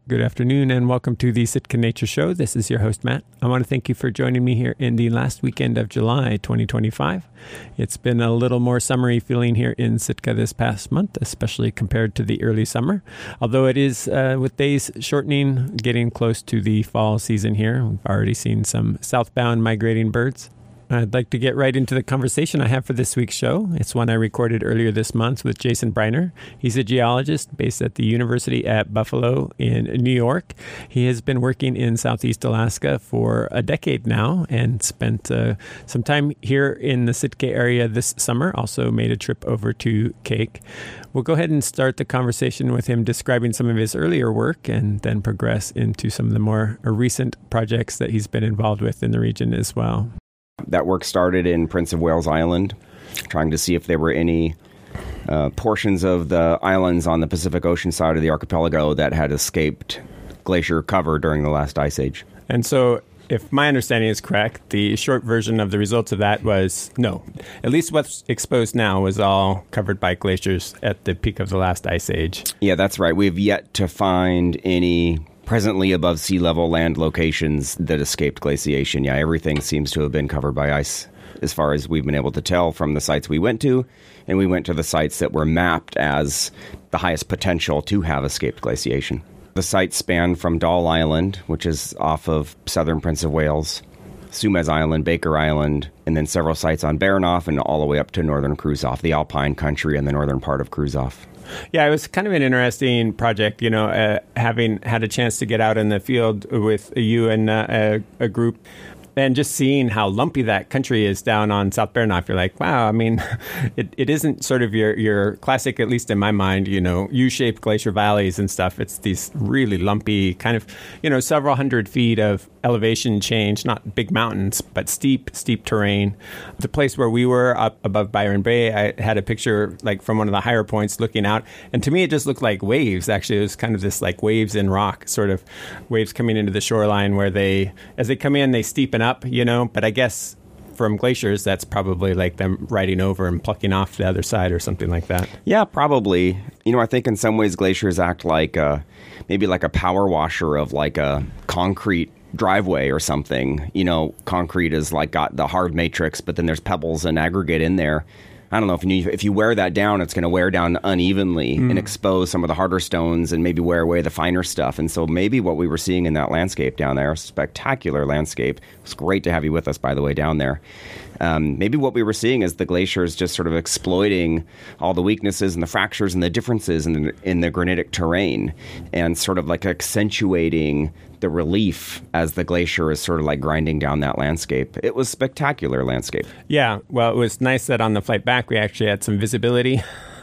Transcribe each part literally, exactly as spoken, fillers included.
Good afternoon and welcome to the Sitka Nature Show. This is your host, Matt. I want to thank you for joining me here in the last weekend of July twenty twenty-five. It's been a little more summery feeling here in Sitka this past month, especially compared to the early summer. Although it is, uh, with days shortening, getting close to the fall season here. We've already seen some southbound migrating birds. I'd like to get right into the conversation I have for this week's show. It's one I recorded earlier this month with Jason Briner. He's a geologist based at the University at Buffalo in New York. He has been working in Southeast Alaska for a decade now and spent uh, some time here in the Sitka area this summer. Also made a trip over to Kake. We'll go ahead and start the conversation with him describing some of his earlier work and then progress into some of the more recent projects that he's been involved with in the region as well. That work started in Prince of Wales Island, trying to see if there were any uh, portions of the islands on the Pacific Ocean side of the archipelago that had escaped glacier cover during the last ice age. And so, if my understanding is correct, the short version of the results of that was no. At least what's exposed now was all covered by glaciers at the peak of the last ice age. Yeah, that's right. We've yet to find any presently above sea level land locations that escaped glaciation. Yeah, everything seems to have been covered by ice as far as we've been able to tell from the sites we went to. And we went to the sites that were mapped as the highest potential to have escaped glaciation. The sites span from Dahl Island, which is off of southern Prince of Wales, Sumez Island, Baker Island, and then several sites on Baranof and all the way up to northern Kruzof, the alpine country in the northern part of Kruzof. Yeah, it was kind of an interesting project, you know, uh, having had a chance to get out in the field with you and uh, a, a group. And just seeing how lumpy that country is down on South Baranof, you're like, wow, I mean, it, it isn't sort of your, your classic, at least in my mind, you know, U-shaped glacier valleys and stuff. It's these really lumpy kind of, you know, several hundred feet of elevation change, not big mountains, but steep, steep terrain. The place where we were up above Byron Bay, I had a picture like from one of the higher points looking out. And to me, it just looked like waves. Actually, it was kind of this like waves in rock, sort of waves coming into the shoreline where they, as they come in, they steepen up. Up, you know, but I guess from glaciers, that's probably like them riding over and plucking off the other side or something like that. Yeah, probably. You know, I think in some ways glaciers act like a, maybe like a power washer of like a concrete driveway or something. You know, concrete is like got the hard matrix, but then there's pebbles and aggregate in there. I don't know, if you if you wear that down, it's going to wear down unevenly mm. and expose some of the harder stones and maybe wear away the finer stuff. And so maybe what we were seeing in that landscape down there, spectacular landscape. It was great to have you with us, by the way, down there. Um, maybe what we were seeing is the glaciers just sort of exploiting all the weaknesses and the fractures and the differences in the, in the granitic terrain and sort of like accentuating the relief as the glacier is sort of like grinding down that landscape. It was spectacular landscape. Yeah, well, it was nice that on the flight back we actually had some visibility.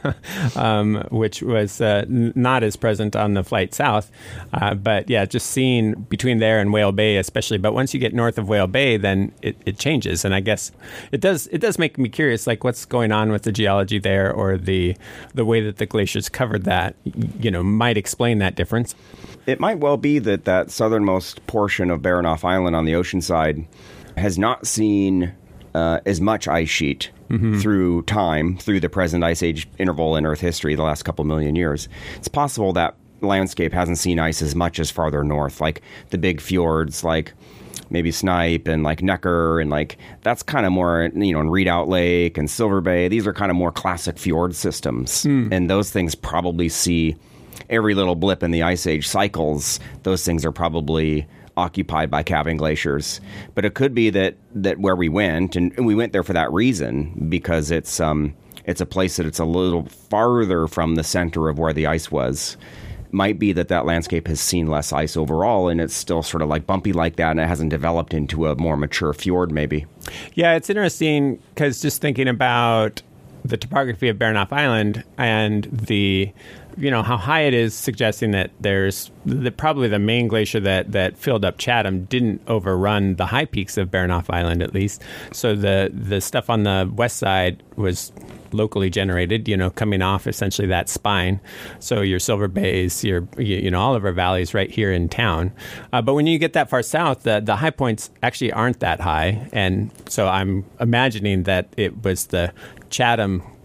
um, which was uh, n- not as present on the flight south. Uh, but yeah, just seeing between there and Whale Bay especially. But once you get north of Whale Bay, then it, it changes. And I guess it does it does make me curious, like what's going on with the geology there or the the way that the glaciers covered that, you know, might explain that difference. It might well be that that southernmost portion of Baranof Island on the ocean side has not seen uh, as much ice sheet mm-hmm. through time, through the present ice age interval in Earth history, the last couple million years. It's possible that landscape hasn't seen ice as much as farther north, like the big fjords, like maybe Snipe and like Necker, and like that's kind of more, you know, in Redoubt Lake and Silver Bay. These are kind of more classic fjord systems. Mm. And those things probably see every little blip in the ice age cycles. Those things are probably occupied by calving glaciers. But it could be that that where we went, and, and we went there for that reason, because it's um it's a place that it's a little farther from the center of where the ice was. Might be that that landscape has seen less ice overall, and it's still sort of like bumpy like that, and it hasn't developed into a more mature fjord maybe. Yeah, it's interesting because just thinking about the topography of Baranof Island and the, you know, how high it is, suggesting that there's the, probably the main glacier that, that filled up Chatham didn't overrun the high peaks of Baranof Island, at least. So the, the stuff on the west side was locally generated, you know, coming off essentially that spine. So your Silver Bays, your, you know, all of our valleys right here in town. Uh, but when you get that far south, the, the high points actually aren't that high. And so I'm imagining that it was the Chatham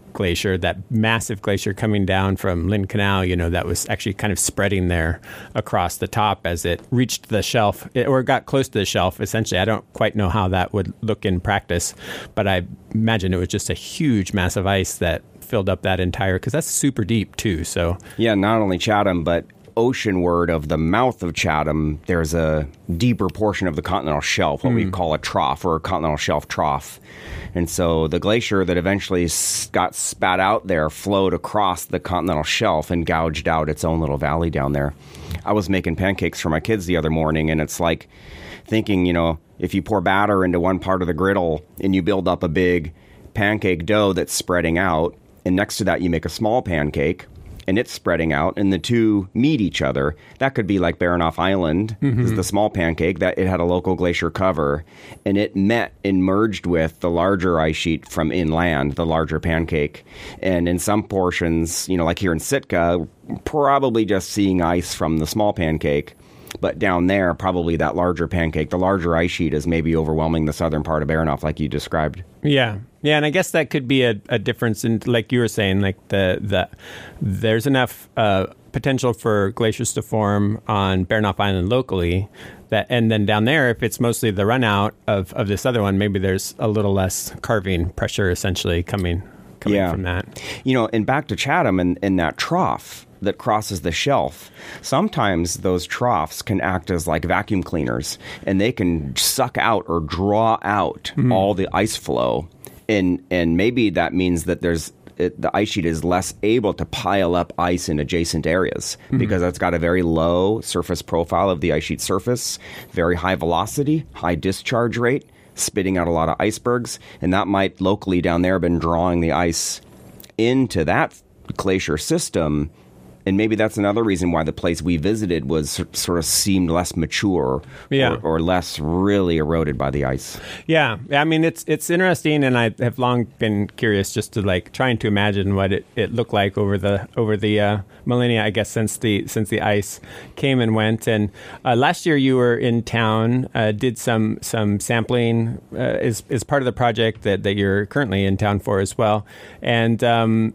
glacier, that massive glacier coming down from Lynn Canal, you know, that was actually kind of spreading there across the top as it reached the shelf or got close to the shelf. Essentially, I don't quite know how that would look in practice, but I imagine it was just a huge mass of ice that filled up that entire, because that's super deep too. So yeah, not only Chatham, but oceanward of the mouth of Chatham, there's a deeper portion of the continental shelf, what mm. we call a trough or a continental shelf trough. And so the glacier that eventually s- got spat out there flowed across the continental shelf and gouged out its own little valley down there. I was making pancakes for my kids the other morning, and it's like thinking, you know, if you pour batter into one part of the griddle and you build up a big pancake dough that's spreading out, and next to that you make a small pancake, and it's spreading out, and the two meet each other. That could be like Baranof Island, mm-hmm. is the small pancake, that it had a local glacier cover, and it met and merged with the larger ice sheet from inland, the larger pancake. And in some portions, you know, like here in Sitka, probably just seeing ice from the small pancake. But down there, probably that larger pancake, the larger ice sheet is maybe overwhelming the southern part of Baranof, like you described. Yeah. Yeah, and I guess that could be a, a difference in, like you were saying, like the, the there's enough uh, potential for glaciers to form on Baranof Island locally, that, and then down there, if it's mostly the run out of, of this other one, maybe there's a little less carving pressure essentially coming coming yeah. from that. You know, and back to Chatham and in that trough that crosses the shelf, sometimes those troughs can act as like vacuum cleaners, and they can suck out or draw out mm-hmm. all the ice flow. And and maybe that means that there's it, the ice sheet is less able to pile up ice in adjacent areas mm-hmm. because it's got a very low surface profile of the ice sheet surface, very high velocity, high discharge rate, spitting out a lot of icebergs. And that might locally down there have been drawing the ice into that glacier system. And maybe that's another reason why the place we visited was sort of seemed less mature yeah. or, or less really eroded by the ice. Yeah. I mean, it's it's interesting, and I have long been curious just to like trying to imagine what it, it looked like over the over the uh, millennia, I guess, since the since the ice came and went. And uh, last year you were in town, uh, did some some sampling uh, as, as part of the project that, that you're currently in town for as well. And um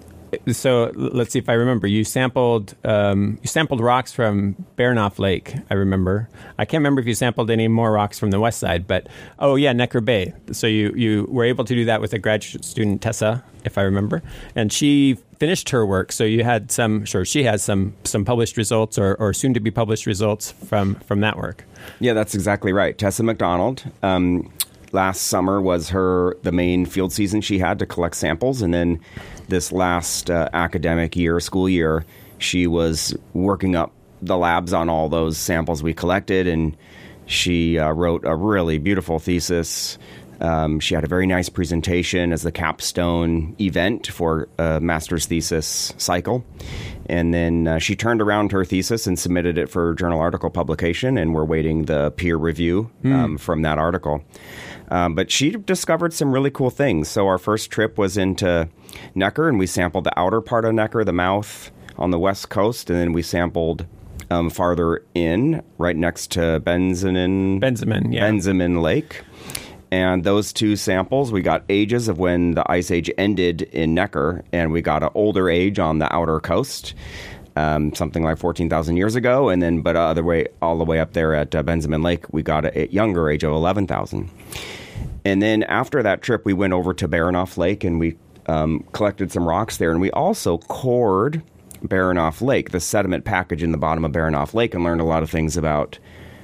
So let's see if I remember. You sampled um, you sampled rocks from Baranof Lake, I remember. I can't remember if you sampled any more rocks from the west side, but oh yeah, Necker Bay. So you, you were able to do that with a graduate student, Tessa, if I remember. And she finished her work, so you had some, sure, she has some some published results or, or soon to be published results from, from that work. Yeah, that's exactly right. Tessa McDonald. Um, last summer was her the main field season she had to collect samples, and then this last uh, academic year, school year, she was working up the labs on all those samples we collected, and she uh, wrote a really beautiful thesis. Um, she had a very nice presentation as the capstone event for a master's thesis cycle. And then uh, she turned around her thesis and submitted it for journal article publication, and we're waiting the peer review um, mm. from that article. Um, but she discovered some really cool things. So our first trip was into Necker, and we sampled the outer part of Necker, the mouth on the west coast, and then we sampled um, farther in, right next to Benjamin, Benjamin, yeah. Benjamin Lake. And those two samples, we got ages of when the ice age ended in Necker, and we got an older age on the outer coast, um, something like fourteen thousand years ago. And then, but other way, all the way up there at uh, Benjamin Lake, we got a, a younger age of eleven thousand. And then after that trip, we went over to Baranof Lake, and we um, collected some rocks there. And we also cored Baranof Lake, the sediment package in the bottom of Baranof Lake, and learned a lot of things about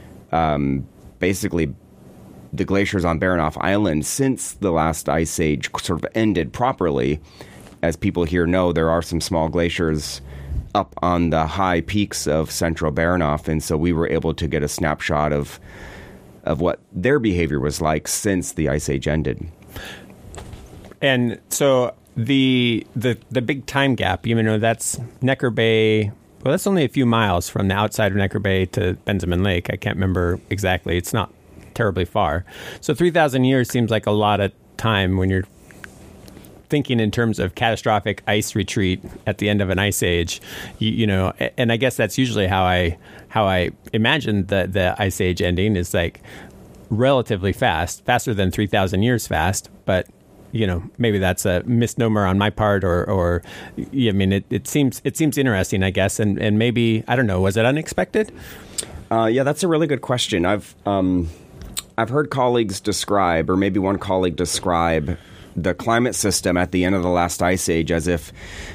um, basically the glaciers on Baranof Island since the last ice age sort of ended properly. As people here know, there are some small glaciers up on the high peaks of central Baranof, and so we were able to get a snapshot of of what their behavior was like since the ice age ended. And so the the the big time gap, you know, that's Necker Bay. Well, that's only a few miles from the outside of Necker Bay to Benjamin Lake. I can't remember exactly. It's not terribly far. So three thousand years seems like a lot of time when you're thinking in terms of catastrophic ice retreat at the end of an ice age, you, you know, and I guess that's usually how I how I imagine the, the ice age ending is like relatively fast, faster than three thousand years fast, but you know, maybe that's a misnomer on my part, or, or yeah, I mean, it, it seems it seems interesting, I guess, and, and maybe, I don't know, was it unexpected? Uh, yeah, that's a really good question. I've um, I've heard colleagues describe, or maybe one colleague describe, the climate system at the end of the last ice age as if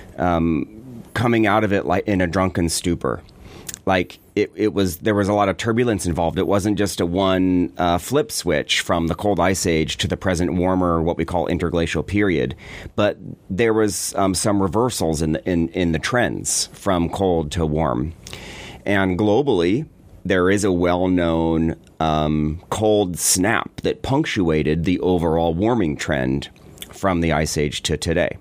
um, coming out of it like in a drunken stupor. Like it, it was, there was a lot of turbulence involved. It wasn't just a one uh, flip switch from the cold ice age to the present warmer, what we call interglacial period. But there was um, some reversals in the, in, in the trends from cold to warm. And globally, there is a well-known um, cold snap that punctuated the overall warming trend from the ice age to today.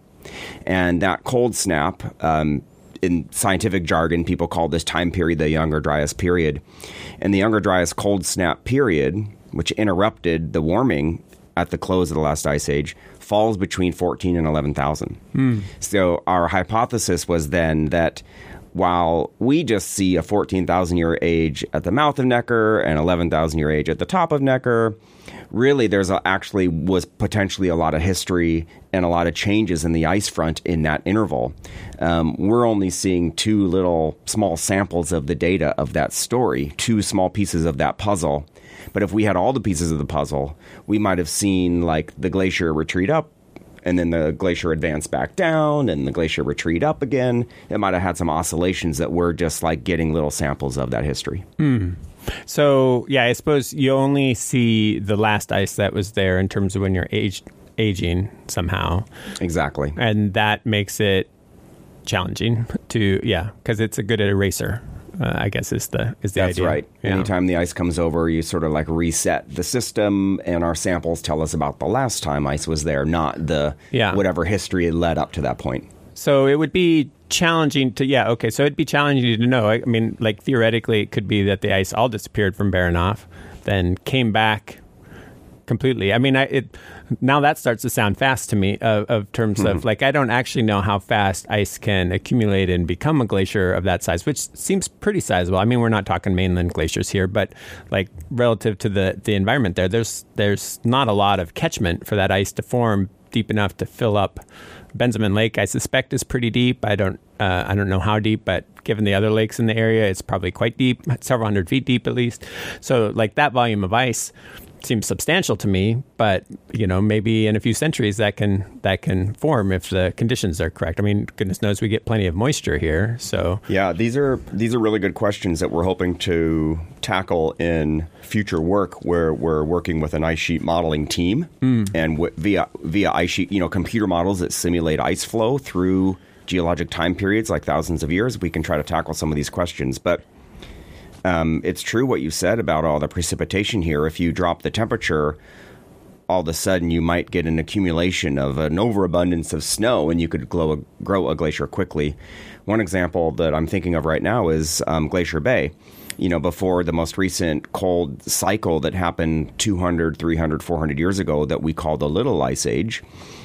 And that cold snap, um, in scientific jargon, people call this time period the Younger Dryas period. And the Younger Dryas cold snap period, which interrupted the warming at the close of the last ice age, falls between fourteen and eleven thousand. Mm. So our hypothesis was then that while we just see a fourteen thousand year age at the mouth of Necker and eleven thousand year age at the top of Necker, really there's a, actually was potentially a lot of history and a lot of changes in the ice front in that interval. Um, we're only seeing two little small samples of the data of that story, two small pieces of that puzzle. But if we had all the pieces of the puzzle, we might have seen like the glacier retreat up, and then the glacier advance back down, and the glacier retreat up again. It might have had some oscillations that we're just like getting little samples of that history. Mm. So, yeah, I suppose you only see the last ice that was there in terms of when you're aged, aging somehow. Exactly. And that makes it challenging to, yeah, because it's a good eraser. Uh, I guess is the is the That's idea. That's right. Yeah. Anytime the ice comes over, you sort of like reset the system, and our samples tell us about the last time ice was there, not the yeah. whatever history led up to that point. So it would be challenging to, yeah, okay, so it'd be challenging to know. I mean, like theoretically, it could be that the ice all disappeared from Baranof, then came back completely. I mean, I, it now that starts to sound fast to me of, of terms mm-hmm. of like, I don't actually know how fast ice can accumulate and become a glacier of that size, which seems pretty sizable. I mean, we're not talking mainland glaciers here, but like relative to the, the environment there, there's there's not a lot of catchment for that ice to form deep enough to fill up. Benjamin Lake, I suspect, is pretty deep. I don't uh, I don't know how deep, but given the other lakes in the area, it's probably quite deep, several hundred feet deep at least. So like that volume of ice seems substantial to me, but you know, maybe in a few centuries that can that can form if the conditions are correct. I mean, goodness knows we get plenty of moisture here. So yeah, these are these are really good questions that we're hoping to tackle in future work, where we're working with an ice sheet modeling team mm. and w- via via ice sheet, you know, computer models that simulate ice flow through geologic time periods like thousands of years. We can try to tackle some of these questions, but Um, it's true what you said about all the precipitation here. If you drop the temperature, all of a sudden you might get an accumulation of an overabundance of snow, and you could grow a, grow a glacier quickly. One example that I'm thinking of right now is um, Glacier Bay. You know, before the most recent cold cycle that happened two hundred, three hundred, four hundred years ago that we call the Little Ice Age,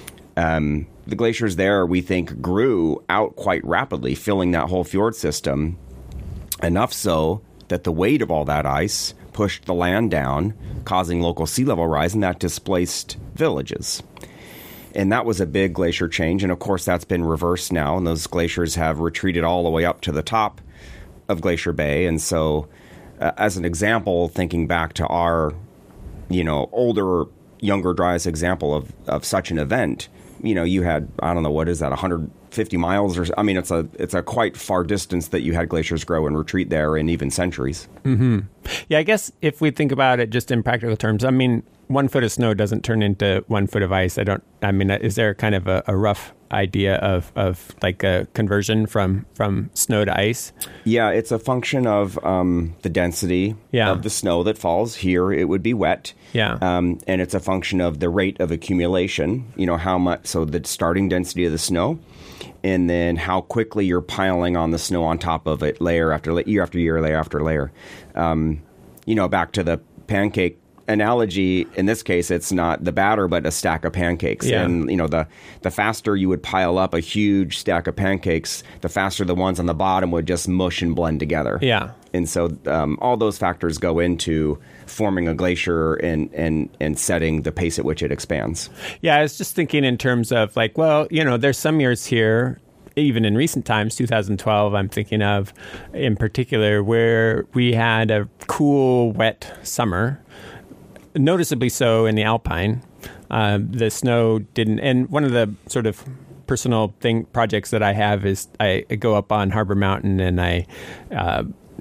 um, the glaciers there, we think, grew out quite rapidly, filling that whole fjord system, enough so that the weight of all that ice pushed the land down, causing local sea level rise, and that displaced villages. And that was a big glacier change. And of course, that's been reversed now, and those glaciers have retreated all the way up to the top of Glacier Bay. And so, uh, as an example, thinking back to our, you know, older, Younger Dryas example of, of such an event, you know, you had, I don't know, what is that, one hundred fifty miles? Or I mean, it's a it's a quite far distance that you had glaciers grow and retreat there in even centuries. Mm-hmm. Yeah, I guess if we think about it just in practical terms, I mean, one foot of snow doesn't turn into one foot of ice. I don't, I mean, is there kind of a, a rough idea of, of like a conversion from, from snow to ice? Yeah, it's a function of um, the density yeah. of the snow that falls. Here, it would be wet. Yeah. Um, and it's a function of the rate of accumulation, you know, how much, so the starting density of the snow, and then how quickly you're piling on the snow on top of it, layer after layer, year after year, layer after layer. Um, you know, back to the pancake analogy, in this case, it's not the batter, but a stack of pancakes. Yeah. And, you know, the, the faster you would pile up a huge stack of pancakes, the faster the ones on the bottom would just mush and blend together. Yeah. And so um, all those factors go into forming a glacier and, and, and setting the pace at which it expands. Yeah, I was just thinking in terms of like, well, you know, there's some years here, even in recent times, two thousand twelve, I'm thinking of in particular, where we had a cool, wet summer. Noticeably so in the Alpine. Uh, the snow didn't, and one of the sort of personal thing projects that I have is I, I go up on Harbor Mountain and I uh,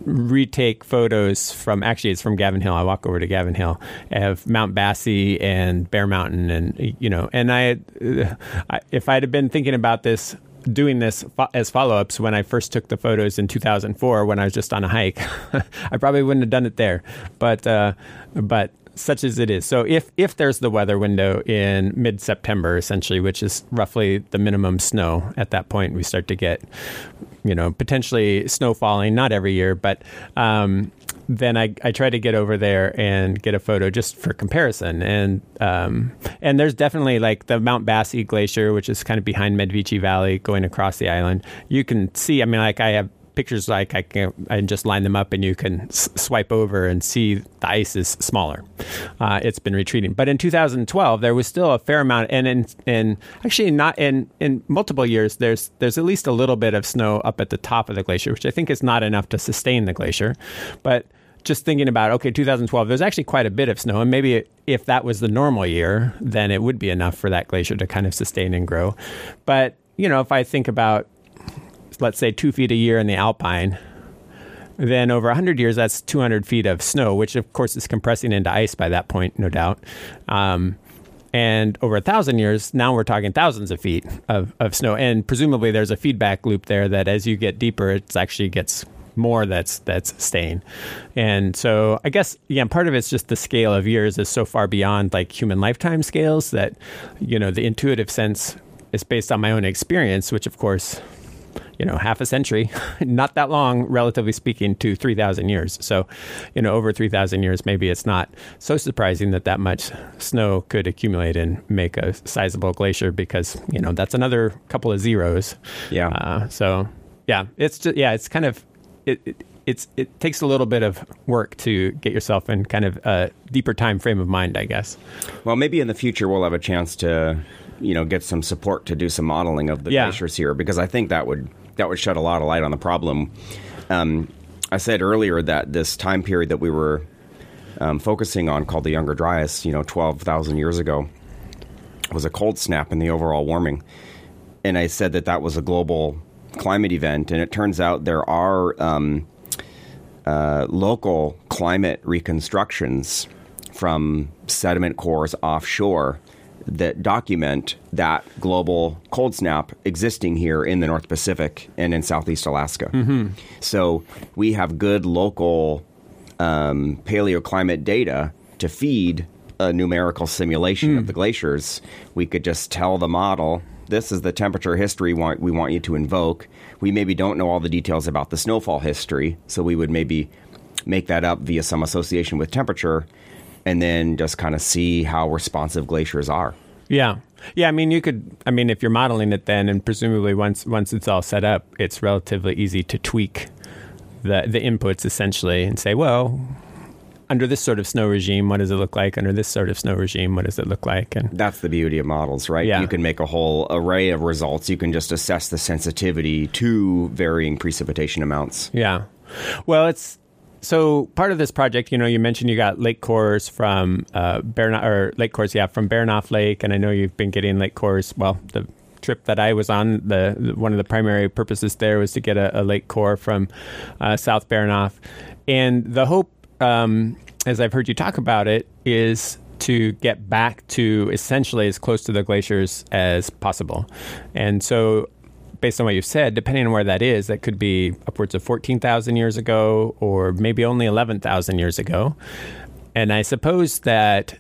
retake photos from, actually it's from Gavin Hill. I walk over to Gavin Hill of Mount Bassie and Bear Mountain, and you know, and I, uh, I if I'd have been thinking about this, doing this fo- as follow-ups when I first took the photos in two thousand four when I was just on a hike, I probably wouldn't have done it there, but uh, but. Such as it is. So if, if there's the weather window in mid-September, essentially, which is roughly the minimum snow at that point, we start to get, you know, potentially snow falling, not every year, but um, then I, I try to get over there and get a photo just for comparison. And um, and there's definitely like the Mount Bassie Glacier, which is kind of behind Medvici Valley going across the island. You can see, I mean, like I have pictures like I can I just line them up and you can s- swipe over and see the ice is smaller. Uh, it's been retreating. But in two thousand twelve, there was still a fair amount. And in, in actually not in, in multiple years, there's there's at least a little bit of snow up at the top of the glacier, which I think is not enough to sustain the glacier. But just thinking about, okay, two thousand twelve, there's actually quite a bit of snow. And maybe it, if that was the normal year, then it would be enough for that glacier to kind of sustain and grow. But, you know, if I think about, let's say two feet a year in the Alpine, then over one hundred years, that's two hundred feet of snow, which of course is compressing into ice by that point, no doubt. Um, and over a thousand years, now we're talking thousands of feet of, of snow. And presumably there's a feedback loop there that as you get deeper, it actually gets more that's that's staying. And so I guess, yeah, part of it's just the scale of years is so far beyond like human lifetime scales that, you know, the intuitive sense is based on my own experience, which of course, you know, half a century, not that long, relatively speaking, to three thousand years. So, you know, over three thousand years, maybe it's not so surprising that that much snow could accumulate and make a sizable glacier because, you know, that's another couple of zeros. Yeah. Uh, so, yeah, it's just, yeah, it's kind of, it, it it's it takes a little bit of work to get yourself in kind of a deeper time frame of mind, I guess. Well, maybe in the future we'll have a chance to, you know, get some support to do some modeling of the yeah. glaciers here, because I think that would that would shed a lot of light on the problem. Um, I said earlier that this time period that we were um, focusing on, called the Younger Dryas, you know, twelve thousand years ago, was a cold snap in the overall warming. And I said that that was a global climate event. And it turns out there are um, uh, local climate reconstructions from sediment cores offshore that document that global cold snap existing here in the North Pacific and in Southeast Alaska. Mm-hmm. So we have good local um, paleoclimate data to feed a numerical simulation mm. of the glaciers. We could just tell the model, this is the temperature history we want, we want you to invoke. We maybe don't know all the details about the snowfall history, so we would maybe make that up via some association with temperature, and then just kind of see how responsive glaciers are. Yeah. Yeah, I mean, you could, I mean, if you're modeling it then, and presumably once once it's all set up, it's relatively easy to tweak the, the inputs essentially and say, well, under this sort of snow regime, what does it look like? Under this sort of snow regime, what does it look like? And that's the beauty of models, right? Yeah. You can make a whole array of results. You can just assess the sensitivity to varying precipitation amounts. Yeah. Well, it's, so part of this project, you know, you mentioned you got lake cores from uh, Baranof, or lake cores, yeah, from Baranof Lake, and I know you've been getting lake cores. Well, the trip that I was on, the, the one of the primary purposes there was to get a, a lake core from uh, South Baranof, and the hope, um, as I've heard you talk about it, is to get back to essentially as close to the glaciers as possible, and so, based on what you've said, depending on where that is, that could be upwards of fourteen thousand years ago or maybe only eleven thousand years ago. And I suppose that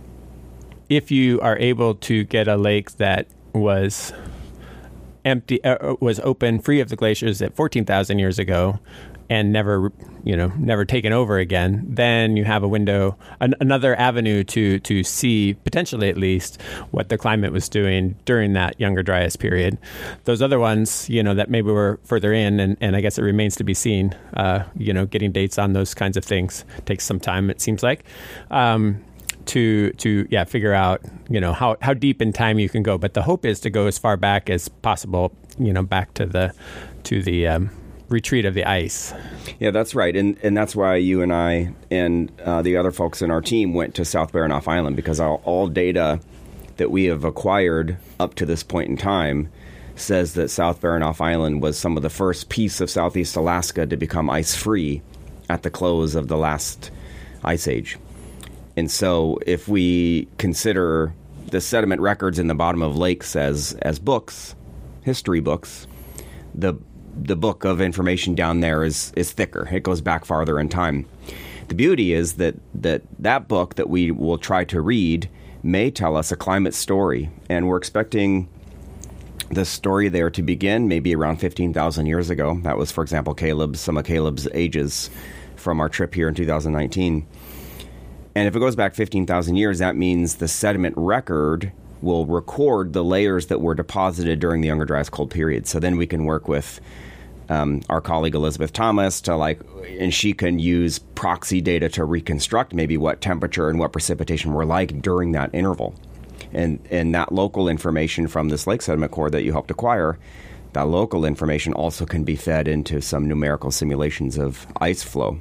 if you are able to get a lake that was empty, uh, was open, free of the glaciers at fourteen thousand years ago, and never, you know, never taken over again, then you have a window, an, another avenue to to see, potentially at least, what the climate was doing during that Younger Dryas period. Those other ones, you know, that maybe were further in, and, and I guess it remains to be seen, uh, you know, getting dates on those kinds of things takes some time, it seems like, um, to, to yeah, figure out, you know, how, how deep in time you can go. But the hope is to go as far back as possible, you know, back to the, to the, um, retreat of the ice. Yeah, that's right. And and that's why you and I and uh, the other folks in our team went to South Baranof Island, because all, all data that we have acquired up to this point in time says that South Baranof Island was some of the first piece of Southeast Alaska to become ice-free at the close of the last ice age. And so if we consider the sediment records in the bottom of lakes as, as books, history books, the the book of information down there is, is thicker. It goes back farther in time. The beauty is that, that that book that we will try to read may tell us a climate story, and we're expecting the story there to begin maybe around fifteen thousand years ago. That was, for example, Caleb's, some of Caleb's ages from our trip here in two thousand nineteen. And if it goes back fifteen thousand years, that means the sediment record will record the layers that were deposited during the Younger Dryas cold period. So then we can work with um, our colleague Elizabeth Thomas to like, and she can use proxy data to reconstruct maybe what temperature and what precipitation were like during that interval. And and that local information from this lake sediment core that you helped acquire, that local information also can be fed into some numerical simulations of ice flow.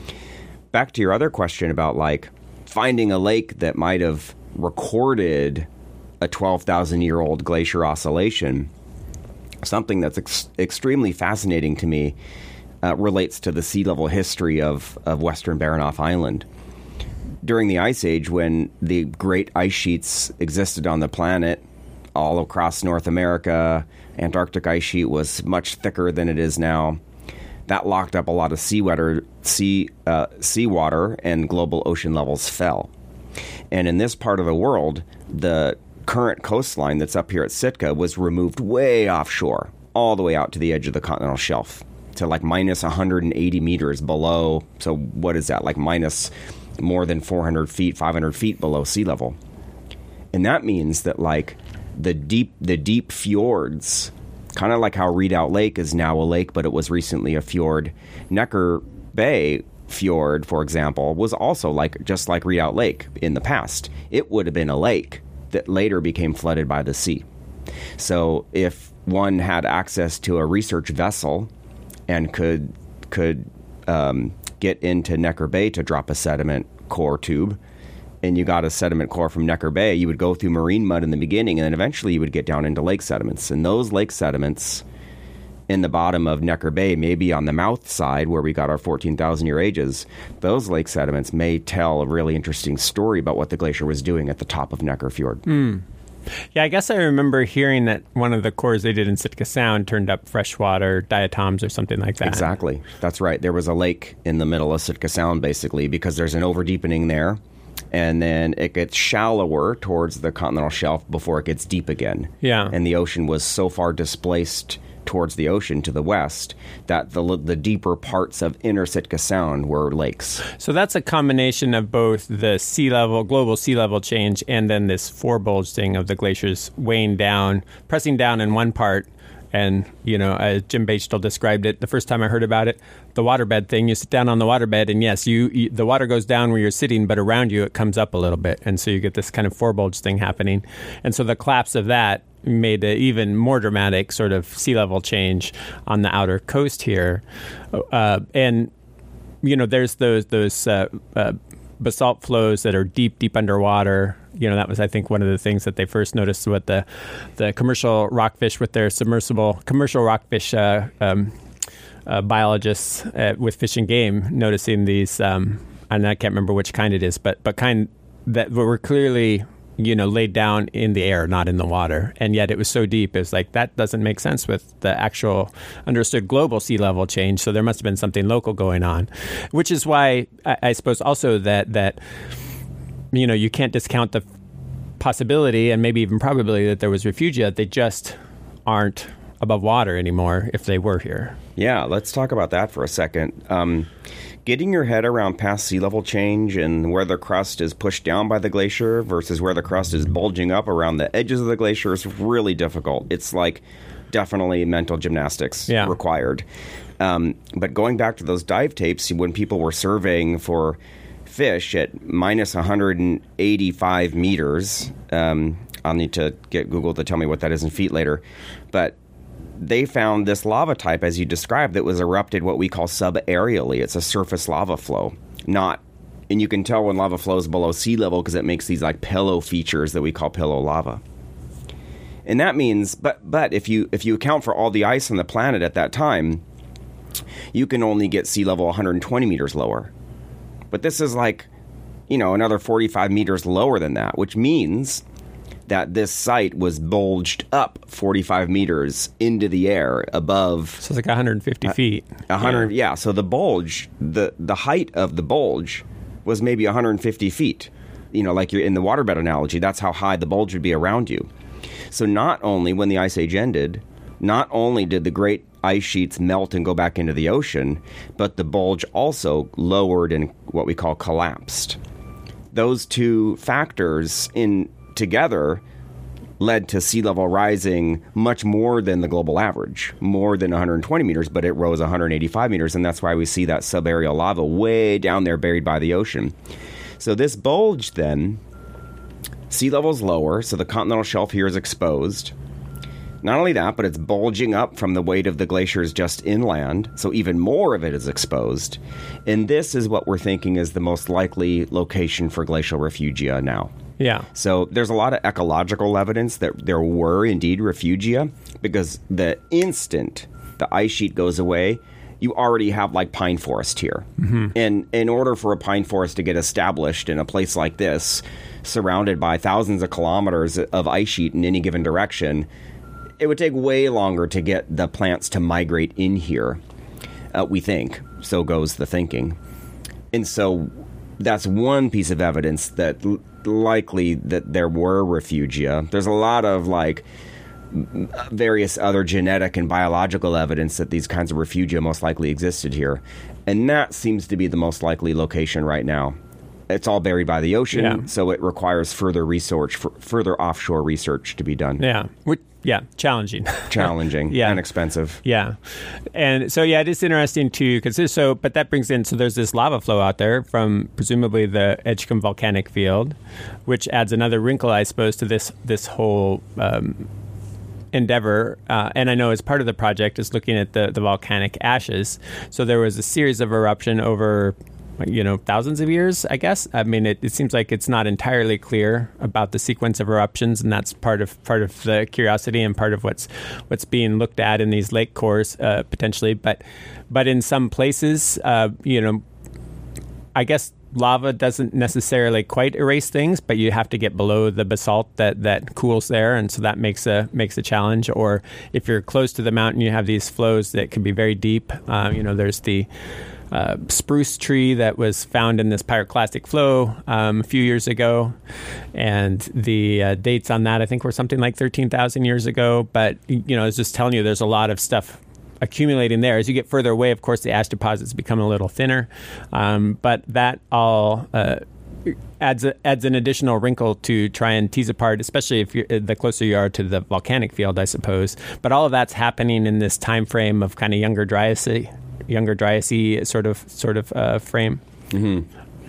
Back to your other question about like finding a lake that might have recorded a twelve thousand year old glacier oscillation, something that's ex- extremely fascinating to me uh, relates to the sea level history of, of Western Baranof Island. During the Ice Age, when the great ice sheets existed on the planet all across North America, Antarctic ice sheet was much thicker than it is now. That locked up a lot of seawater, sea, uh, seawater, and global ocean levels fell. And in this part of the world, the current coastline that's up here at Sitka was removed way offshore, all the way out to the edge of the continental shelf, to like minus one hundred eighty meters below. So what is that? Like minus more than four hundred feet, five hundred feet below sea level. And that means that like the deep, the deep fjords, kind of like how Redoubt Lake is now a lake, but it was recently a fjord. Necker Bay Fjord, for example, was also like just like Redoubt Lake in the past. It would have been a lake that later became flooded by the sea. So if one had access to a research vessel and could could um, get into Necker Bay to drop a sediment core tube, and you got a sediment core from Necker Bay, you would go through marine mud in the beginning, and then eventually you would get down into lake sediments. And those lake sediments in the bottom of Necker Bay, maybe on the mouth side where we got our fourteen thousand year ages, those lake sediments may tell a really interesting story about what the glacier was doing at the top of Necker Fjord. Mm. Yeah, I guess I remember hearing that one of the cores they did in Sitka Sound turned up freshwater diatoms or something like that. Exactly. That's right. There was a lake in the middle of Sitka Sound, basically, because there's an overdeepening there, and then it gets shallower towards the continental shelf before it gets deep again. Yeah. And the ocean was so far displaced towards the ocean to the west that the the deeper parts of inner Sitka Sound were lakes. So that's a combination of both the sea level, global sea level change, and then this forebulge thing of the glaciers weighing down, pressing down in one part. And, you know, as Jim Bechtel described it, the first time I heard about it, the waterbed thing, you sit down on the waterbed, and yes, you, you the water goes down where you're sitting, but around you it comes up a little bit. And so you get this kind of forebulge thing happening. And so the collapse of that made an even more dramatic sort of sea level change on the outer coast here. Uh, and, you know, there's those, those uh, uh, basalt flows that are deep, deep underwater. You know, that was, I think, one of the things that they first noticed with the the commercial rockfish with their submersible, commercial rockfish uh, um, uh, biologists uh, with Fish and Game, noticing these, um, and I can't remember which kind it is, but but kind that were clearly, you know, laid down in the air, not in the water. And yet it was so deep, it's like, that doesn't make sense with the actual understood global sea level change. So there must have been something local going on, which is why I, I suppose also that, that, you know, you can't discount the possibility and maybe even probability that there was refugia. They just aren't above water anymore if they were here. Yeah, let's talk about that for a second. Um, getting your head around past sea level change and where the crust is pushed down by the glacier versus where the crust is bulging up around the edges of the glacier is really difficult. It's like definitely mental gymnastics yeah. required. Um, but going back to those dive tapes, when people were surveying for fish at minus one hundred eighty-five meters, um, I'll need to get Google to tell me what that is in feet later, but they found this lava type, as you described, that was erupted what we call subaerially. It's a surface lava flow, not, and you can tell when lava flows below sea level because it makes these like pillow features that we call pillow lava. And that means, but but if you if you account for all the ice on the planet at that time, you can only get sea level one hundred twenty meters lower. But this is like, you know, another forty-five meters lower than that, which means that this site was bulged up forty-five meters into the air above. So it's like one hundred fifty uh, feet. one hundred, yeah. yeah. So the bulge, the, the height of the bulge was maybe one hundred fifty feet. You know, like you're in the waterbed analogy, that's how high the bulge would be around you. So not only when the Ice Age ended, not only did the great ice sheets melt and go back into the ocean, but the bulge also lowered and what we call collapsed. Those two factors in together led to sea level rising much more than the global average, more than one hundred twenty meters, but it rose one hundred eighty-five meters, and that's why we see that subaerial lava way down there buried by the ocean. So this bulge then, sea level's lower, so the continental shelf here is exposed. Not only that, but it's bulging up from the weight of the glaciers just inland, so even more of it is exposed. And this is what we're thinking is the most likely location for glacial refugia now. Yeah. So there's a lot of ecological evidence that there were indeed refugia, because the instant the ice sheet goes away, you already have like pine forest here. Mm-hmm. And in order for a pine forest to get established in a place like this, surrounded by thousands of kilometers of ice sheet in any given direction, it would take way longer to get the plants to migrate in here, uh, we think. So goes the thinking. And so that's one piece of evidence that l- likely that there were refugia. There's a lot of like various other genetic and biological evidence that these kinds of refugia most likely existed here. And that seems to be the most likely location right now. It's all buried by the ocean, yeah. So it requires further research, for further offshore research to be done. Yeah, We're, yeah, challenging, challenging, yeah, and expensive. Yeah, and so yeah, it is interesting to consider. So, but that brings in so there's this lava flow out there from presumably the Edgecombe volcanic field, which adds another wrinkle, I suppose, to this this whole Um, endeavor, uh, and I know as part of the project is looking at the, the volcanic ashes. So there was a series of eruption over, you know, thousands of years, I guess. I mean, it, it seems like it's not entirely clear about the sequence of eruptions, and that's part of part of the curiosity and part of what's what's being looked at in these lake cores uh, potentially. But but in some places, uh, you know, I guess lava doesn't necessarily quite erase things, but you have to get below the basalt that, that cools there, and so that makes a makes a challenge. Or if you're close to the mountain, you have these flows that can be very deep. Uh, you know, there's the uh, spruce tree that was found in this pyroclastic flow um, a few years ago, and the uh, dates on that I think were something like thirteen thousand years ago. But you know, it's just telling you there's a lot of stuff accumulating there. As you get further away, of course, the ash deposits become a little thinner, um, but that all uh, adds a, adds an additional wrinkle to try and tease apart, especially if you're the closer you are to the volcanic field, I suppose. But all of that's happening in this time frame of kind of younger Dryasy, younger Dryasy sort of sort of uh, frame, mm-hmm.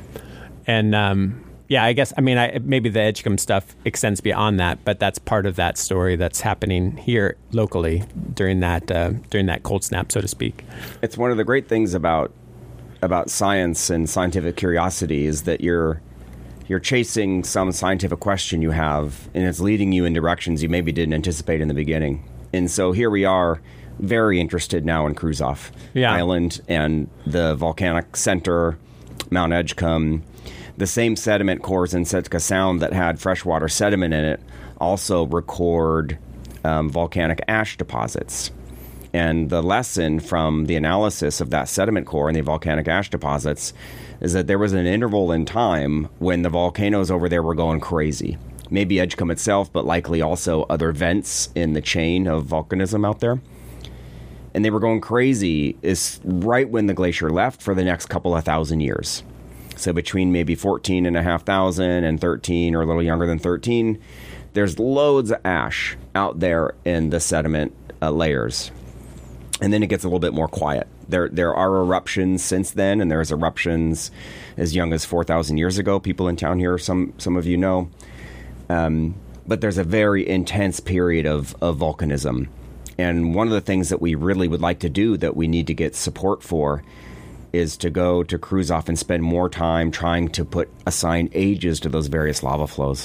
and. Um, Yeah, I guess, I mean, I, maybe the Edgecombe stuff extends beyond that, but that's part of that story that's happening here locally during that uh, during that cold snap, so to speak. It's one of the great things about about science and scientific curiosity is that you're you're chasing some scientific question you have, and it's leading you in directions you maybe didn't anticipate in the beginning. And so here we are, very interested now in Kruzof yeah. Island and the volcanic center, Mount Edgecombe. The same sediment cores in Sitka Sound that had freshwater sediment in it also record um, volcanic ash deposits. And the lesson from the analysis of that sediment core and the volcanic ash deposits is that there was an interval in time when the volcanoes over there were going crazy, maybe Edgecumbe itself, but likely also other vents in the chain of volcanism out there. And they were going crazy is right when the glacier left for the next couple of thousand years. So between maybe fourteen and a half thousand and thirteen, or a little younger than thirteen, there's loads of ash out there in the sediment uh, layers. And then it gets a little bit more quiet. There there are eruptions since then, and there's eruptions as young as four thousand years ago. People in town here, some some of you know. Um, but there's a very intense period of, of volcanism. And one of the things that we really would like to do that we need to get support for is to go to Kruzof and spend more time trying to put assign ages to those various lava flows.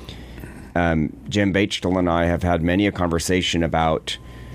Um, Jim Bechtel and I have had many a conversation about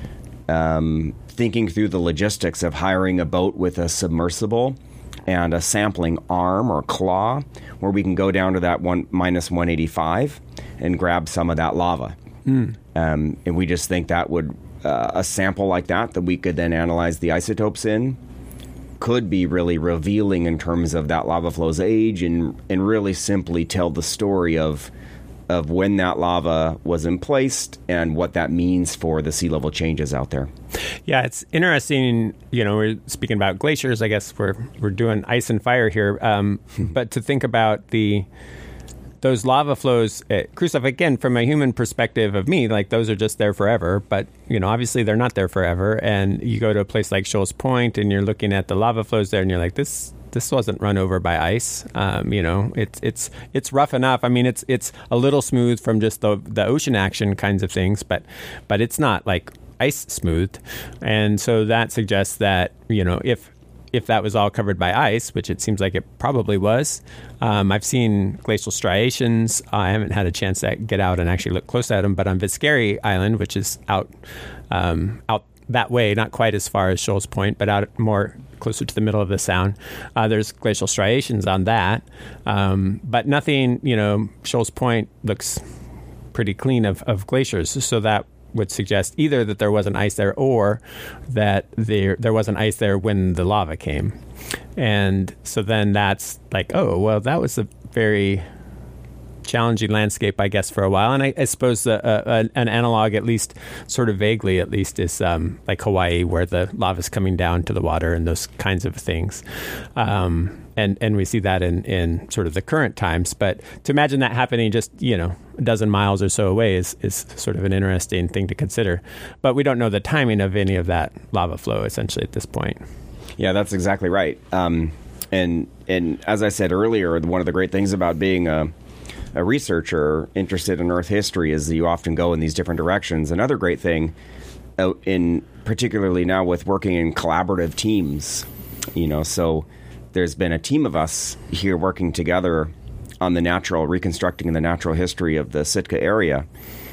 um, thinking through the logistics of hiring a boat with a submersible and a sampling arm or claw where we can go down to that one minus one eighty-five and grab some of that lava. Mm. Um, and we just think that would, uh, a sample like that that we could then analyze the isotopes in could be really revealing in terms of that lava flow's age, and, and really simply tell the story of of when that lava was in place and what that means for the sea level changes out there. Yeah, it's interesting. You know, we're speaking about glaciers. I guess we're we're doing ice and fire here, um, but to think about the those lava flows at Kruzof, again, from a human perspective of me, like those are just there forever. But, you know, obviously they're not there forever. And you go to a place like Shoals Point and you're looking at the lava flows there and you're like, this this wasn't run over by ice. Um, you know, it's it's it's rough enough. I mean, it's it's a little smooth from just the the ocean action kinds of things, but but it's not like ice smoothed. And so that suggests that, you know, if if that was all covered by ice, which it seems like it probably was. Um, I've seen glacial striations. I haven't had a chance to get out and actually look close at them, but on Viscari Island, which is out um, out that way, not quite as far as Shoals Point, but out more closer to the middle of the Sound, uh, there's glacial striations on that. Um, but nothing, you know, Shoals Point looks pretty clean of, of glaciers, so that would suggest either that there wasn't ice there or that there there wasn't ice there when the lava came. And so then that's like, oh, well, that was a very challenging landscape, I guess, for a while. And I, I suppose uh, uh, an analog, at least sort of vaguely, at least, is um, like Hawaii, where the lava's coming down to the water and those kinds of things. Um, and and we see that in, in sort of the current times. But to imagine that happening just, you know, a dozen miles or so away is, is sort of an interesting thing to consider. But we don't know the timing of any of that lava flow, essentially, at this point. Yeah, that's exactly right. Um, and and as I said earlier, one of the great things about being a a researcher interested in Earth history is that you often go in these different directions. Another great thing, uh, in particularly now with working in collaborative teams, you know, so there's been a team of us here working together on the natural, reconstructing the natural history of the Sitka area.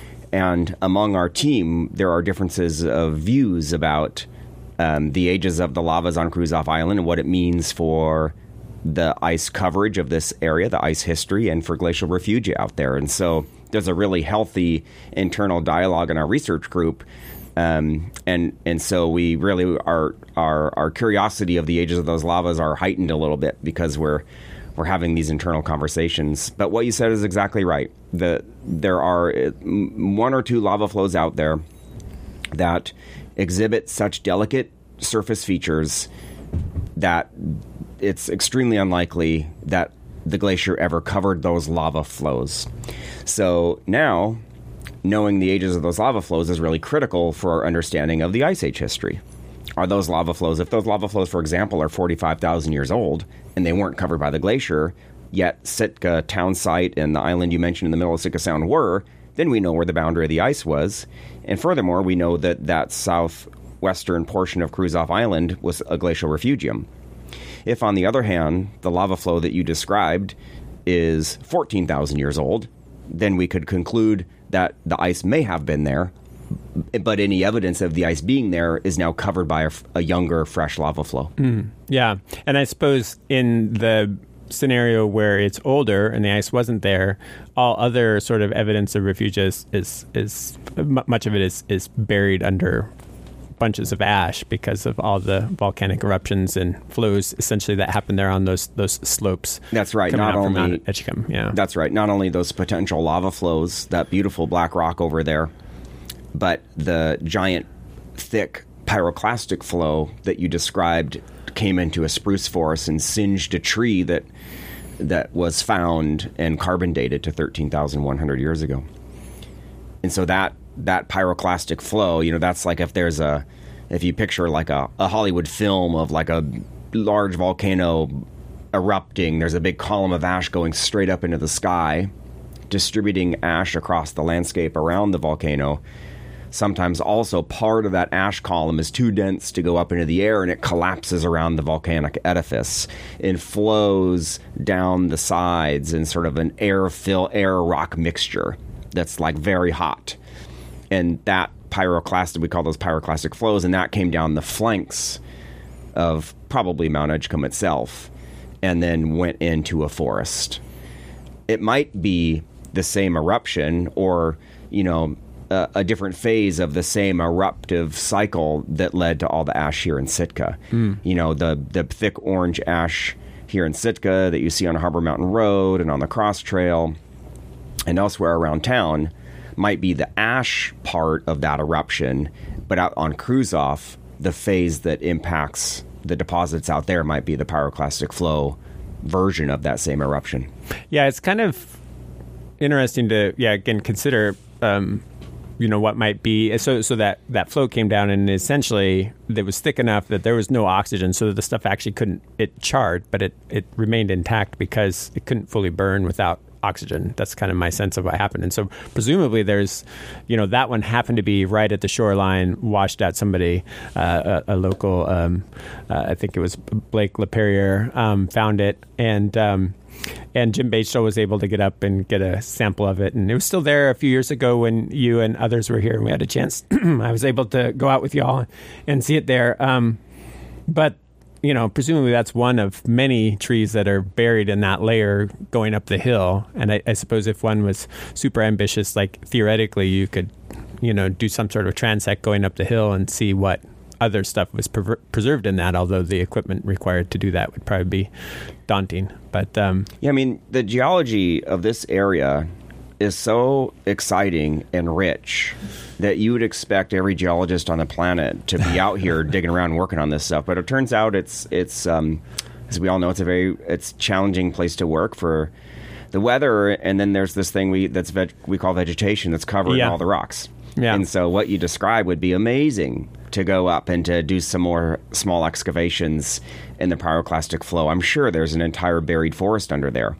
And among our team, there are differences of views about um, the ages of the lavas on Kruzof Island and what it means for the ice coverage of this area, the ice history, and for glacial refugia out there. And so there's a really healthy internal dialogue in our research group. Um, and and so we really, our, our our curiosity of the ages of those lavas are heightened a little bit because we're we're having these internal conversations. But what you said is exactly right. The, there are one or two lava flows out there that exhibit such delicate surface features that it's extremely unlikely that the glacier ever covered those lava flows. So now, knowing the ages of those lava flows is really critical for our understanding of the Ice Age history. Are those lava flows, if those lava flows, for example, are forty-five thousand years old and they weren't covered by the glacier, yet Sitka town site and the island you mentioned in the middle of Sitka Sound were, then we know where the boundary of the ice was. And furthermore, we know that that southwestern portion of Kruzof Island was a glacial refugium. If, on the other hand, the lava flow that you described is fourteen thousand years old, then we could conclude that the ice may have been there, but any evidence of the ice being there is now covered by a, a younger, fresh lava flow. Mm, yeah. And I suppose in the scenario where it's older and the ice wasn't there, all other sort of evidence of refugia is, is, is much of it is, is buried under bunches of ash because of all the volcanic eruptions and flows essentially that happened there on those those slopes. That's right. Not only Etchikum, yeah. That's right. Not only those potential lava flows, that beautiful black rock over there, but the giant, thick pyroclastic flow that you described came into a spruce forest and singed a tree that that was found and carbon dated to thirteen thousand one hundred years ago. And so that that pyroclastic flow, you know, that's like if there's a, if you picture like a, a Hollywood film of like a large volcano erupting, there's a big column of ash going straight up into the sky, distributing ash across the landscape around the volcano. Sometimes also part of that ash column is too dense to go up into the air and it collapses around the volcanic edifice and flows down the sides in sort of an air fill air rock mixture that's like very hot. And that pyroclastic, we call those pyroclastic flows, and that came down the flanks of probably Mount Edgecumbe itself and then went into a forest. It might be the same eruption or, you know, a, a different phase of the same eruptive cycle that led to all the ash here in Sitka. Mm. You know, the, the thick orange ash here in Sitka that you see on Harbor Mountain Road and on the Cross Trail and elsewhere around town might be the ash part of that eruption, but out on Kruzof, the phase that impacts the deposits out there might be the pyroclastic flow version of that same eruption. Yeah, it's kind of interesting to, yeah, again, consider, um, you know, what might be. So so that, that flow came down and essentially it was thick enough that there was no oxygen, so that the stuff actually couldn't, it charred, but it, it remained intact because it couldn't fully burn without oxygen. That's kind of my sense of what happened. And so presumably there's, you know, that one happened to be right at the shoreline, washed out somebody, uh, a, a local, um, uh, I think it was Blake LePerrier, um, found it. And, um, and Jim Batesville was able to get up and get a sample of it. And it was still there a few years ago when you and others were here and we had a chance. I was able to go out with y'all and see it there. Um, but you know, presumably that's one of many trees that are buried in that layer going up the hill. And I, I suppose if one was super ambitious, like theoretically you could, you know, do some sort of transect going up the hill and see what other stuff was pre- preserved in that, although the equipment required to do that would probably be daunting. But um, yeah, I mean, the geology of this area is so exciting and rich that you would expect every geologist on the planet to be out here digging around working on this stuff. But it turns out it's, it's um, as we all know, it's a very it's challenging place to work for the weather. And then there's this thing we that's veg, we call vegetation that's covering yeah. all the rocks. Yeah. And so what you describe would be amazing to go up and to do some more small excavations in the pyroclastic flow. I'm sure there's an entire buried forest under there.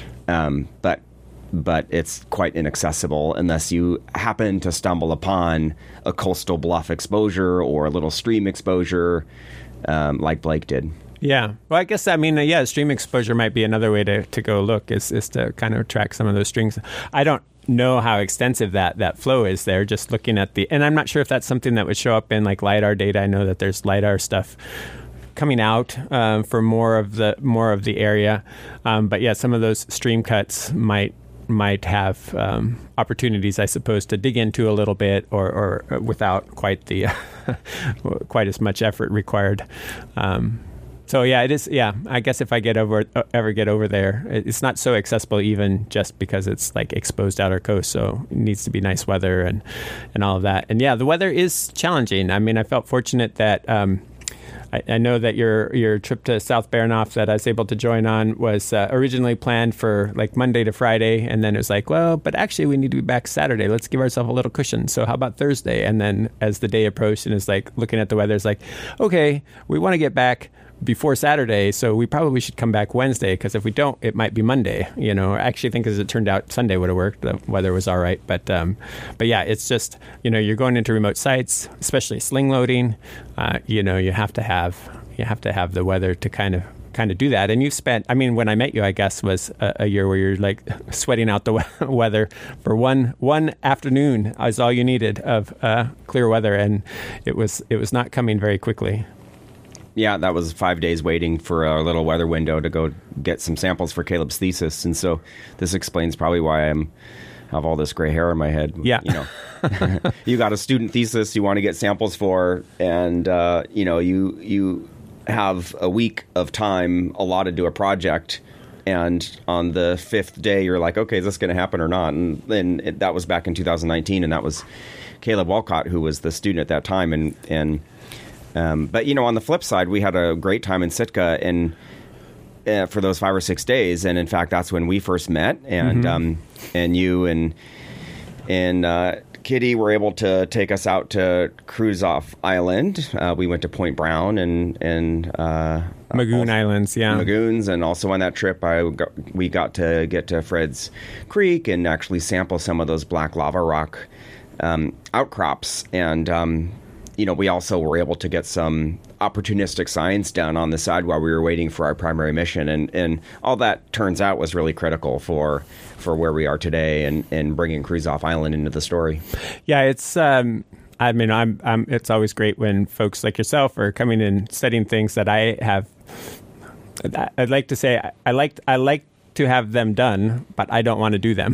Um, but but it's quite inaccessible unless you happen to stumble upon a coastal bluff exposure or a little stream exposure um, like Blake did. Yeah. Well, I guess, I mean, uh, yeah, stream exposure might be another way to, to go look is, is to kind of track some of those streams. I don't know how extensive that, that flow is there, just looking at the, and I'm not sure if that's something that would show up in like LiDAR data. I know that there's LiDAR stuff coming out um, for more of the, more of the area. Um, but yeah, some of those stream cuts might, might have um, opportunities, I suppose, to dig into a little bit, or, or without quite the quite as much effort required. Um, so yeah, it is. Yeah, I guess if I get over uh, ever get over there, it's not so accessible, even just because it's like exposed outer coast. So it needs to be nice weather and and all of that. And yeah, the weather is challenging. I mean, I felt fortunate that. Um, I, I know that your your trip to South Baranof that I was able to join on was uh, originally planned for like Monday to Friday, and then it was like, well, but actually we need to be back Saturday. Let's give ourselves a little cushion. So how about Thursday? And then as the day approached and is like looking at the weather, it's like, okay, we want to get back before Saturday, so we probably should come back Wednesday, because if we don't, it might be Monday. You know, I actually think as it turned out, Sunday would have worked. The weather was all right, but um, but yeah, it's just, you know, you're going into remote sites, especially sling loading. Uh, you know, you have to have you have to have the weather to kind of kind of do that. And you've spent, I mean, when I met you, I guess was a, a year where you're like sweating out the weather for one one afternoon is all you needed of uh, clear weather, and it was it was not coming very quickly. Yeah, that was five days waiting for a little weather window to go get some samples for Caleb's thesis. And so this explains probably why I'm have all this gray hair in my head. Yeah. You know, you got a student thesis you want to get samples for, and, uh, you know, you, you have a week of time allotted to a project. And on the fifth day, you're like, okay, is this going to happen or not? And then it, that was back in two thousand nineteen, and that was Caleb Walcott, who was the student at that time. And, and um, but, you know, on the flip side, we had a great time in Sitka and uh, for those five or six days. And in fact, that's when we first met. And mm-hmm. um, and you and and uh, Kitty were able to take us out to Kruzof Island. Uh, we went to Point Brown and and uh, Magoon also, Islands, yeah, Magoons, and also on that trip, I got, we got to get to Fred's Creek and actually sample some of those black lava rock um, outcrops. And um, you know, we also were able to get some opportunistic science done on the side while we were waiting for our primary mission, and and all that turns out was really critical for for where we are today and and bringing Kruzof Island into the story. Yeah, it's. Um, I mean, I'm, I'm. It's always great when folks like yourself are coming and studying things that I have. I'd like to say I, I like. I like to have them done, but I don't want to do them.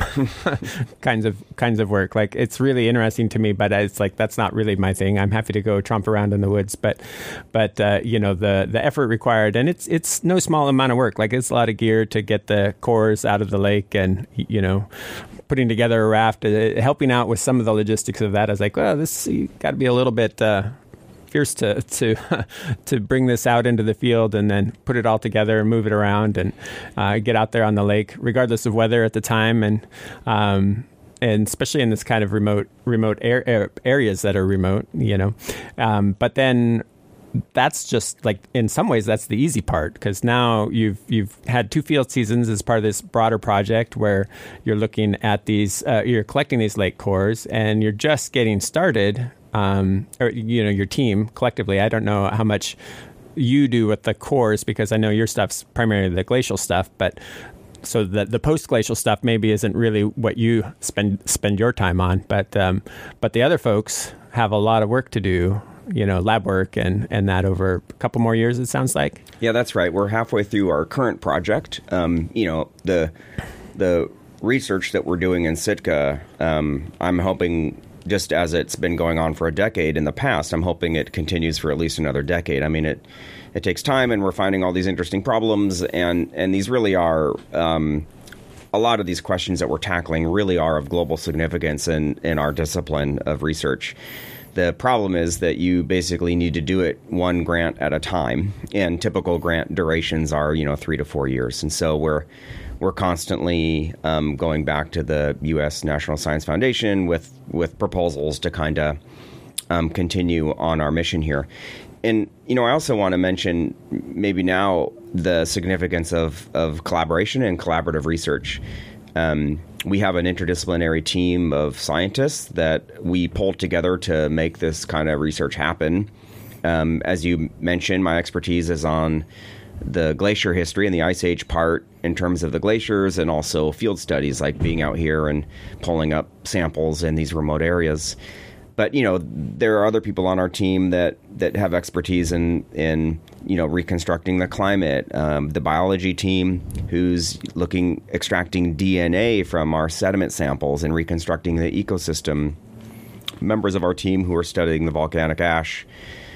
kinds of kinds of work. Like, it's really interesting to me, but it's like that's not really my thing. I'm happy to go tromp around in the woods, but but uh, you know, the the effort required, and it's it's no small amount of work. Like, it's a lot of gear to get the cores out of the lake, and you know, putting together a raft, uh, helping out with some of the logistics of that. I was like, well, this got to be a little bit uh, fierce to to to bring this out into the field and then put it all together and move it around and uh, get out there on the lake, regardless of weather at the time, and um, and especially in this kind of remote remote air, areas that are remote, you know. Um, but then. That's just like, in some ways, that's the easy part, because now you've you've had two field seasons as part of this broader project where you're looking at these, uh, you're collecting these lake cores, and you're just getting started. Um, or you know, your team collectively. I don't know how much you do with the cores, because I know your stuff's primarily the glacial stuff, but. So the the post glacial stuff maybe isn't really what you spend spend your time on, but um, but the other folks have a lot of work to do. You know, lab work and, and that over a couple more years, it sounds like. Yeah, that's right. We're halfway through our current project. Um, you know, the the research that we're doing in Sitka, um, I'm hoping, just as it's been going on for a decade in the past, I'm hoping it continues for at least another decade. I mean, it it takes time, and we're finding all these interesting problems, and, and these really are... Um, a lot of these questions that we're tackling really are of global significance in, in our discipline of research. The problem is that you basically need to do it one grant at a time, and typical grant durations are, you know, three to four years. And so we're we're constantly um, going back to the U S National Science Foundation with with proposals to kind of um, continue on our mission here. And, you know, I also want to mention maybe now the significance of, of collaboration and collaborative research. Um, we have an interdisciplinary team of scientists that we pulled together to make this kind of research happen. Um, as you mentioned, my expertise is on the glacier history and the Ice Age part in terms of the glaciers, and also field studies, like being out here and pulling up samples in these remote areas. But, you know, there are other people on our team that, that have expertise in, in, you know, reconstructing the climate. Um, the biology team, who's looking, extracting D N A from our sediment samples and reconstructing the ecosystem. Members of our team who are studying the volcanic ash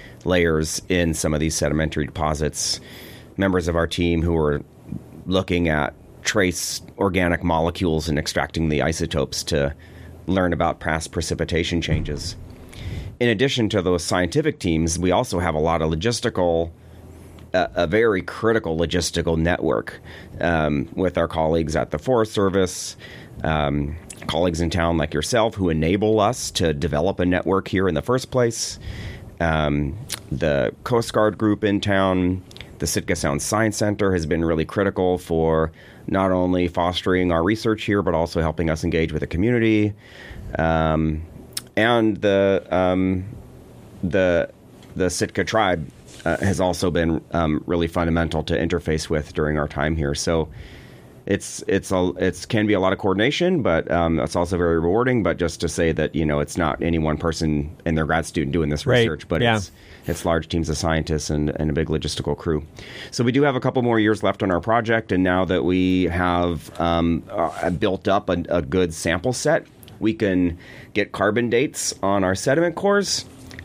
layers in some of these sedimentary deposits. Members of our team who are looking at trace organic molecules and extracting the isotopes to learn about past precipitation changes. In addition to those scientific teams, we also have a lot of logistical, uh, a very critical logistical network um, with our colleagues at the Forest Service, um, colleagues in town like yourself who enable us to develop a network here in the first place, um, the Coast Guard group in town. The Sitka Sound Science Center has been really critical for not only fostering our research here, but also helping us engage with the community. Um, and the um, the the Sitka tribe uh, has also been um, really fundamental to interface with during our time here. So It's it's a it's can be a lot of coordination, but um, that's also very rewarding. But just to say that, you know, it's not any one person and their grad student doing this right. research, but yeah. it's it's large teams of scientists and, and a big logistical crew. So we do have a couple more years left on our project, and now that we have um, uh, built up a, a good sample set, we can get carbon dates on our sediment cores.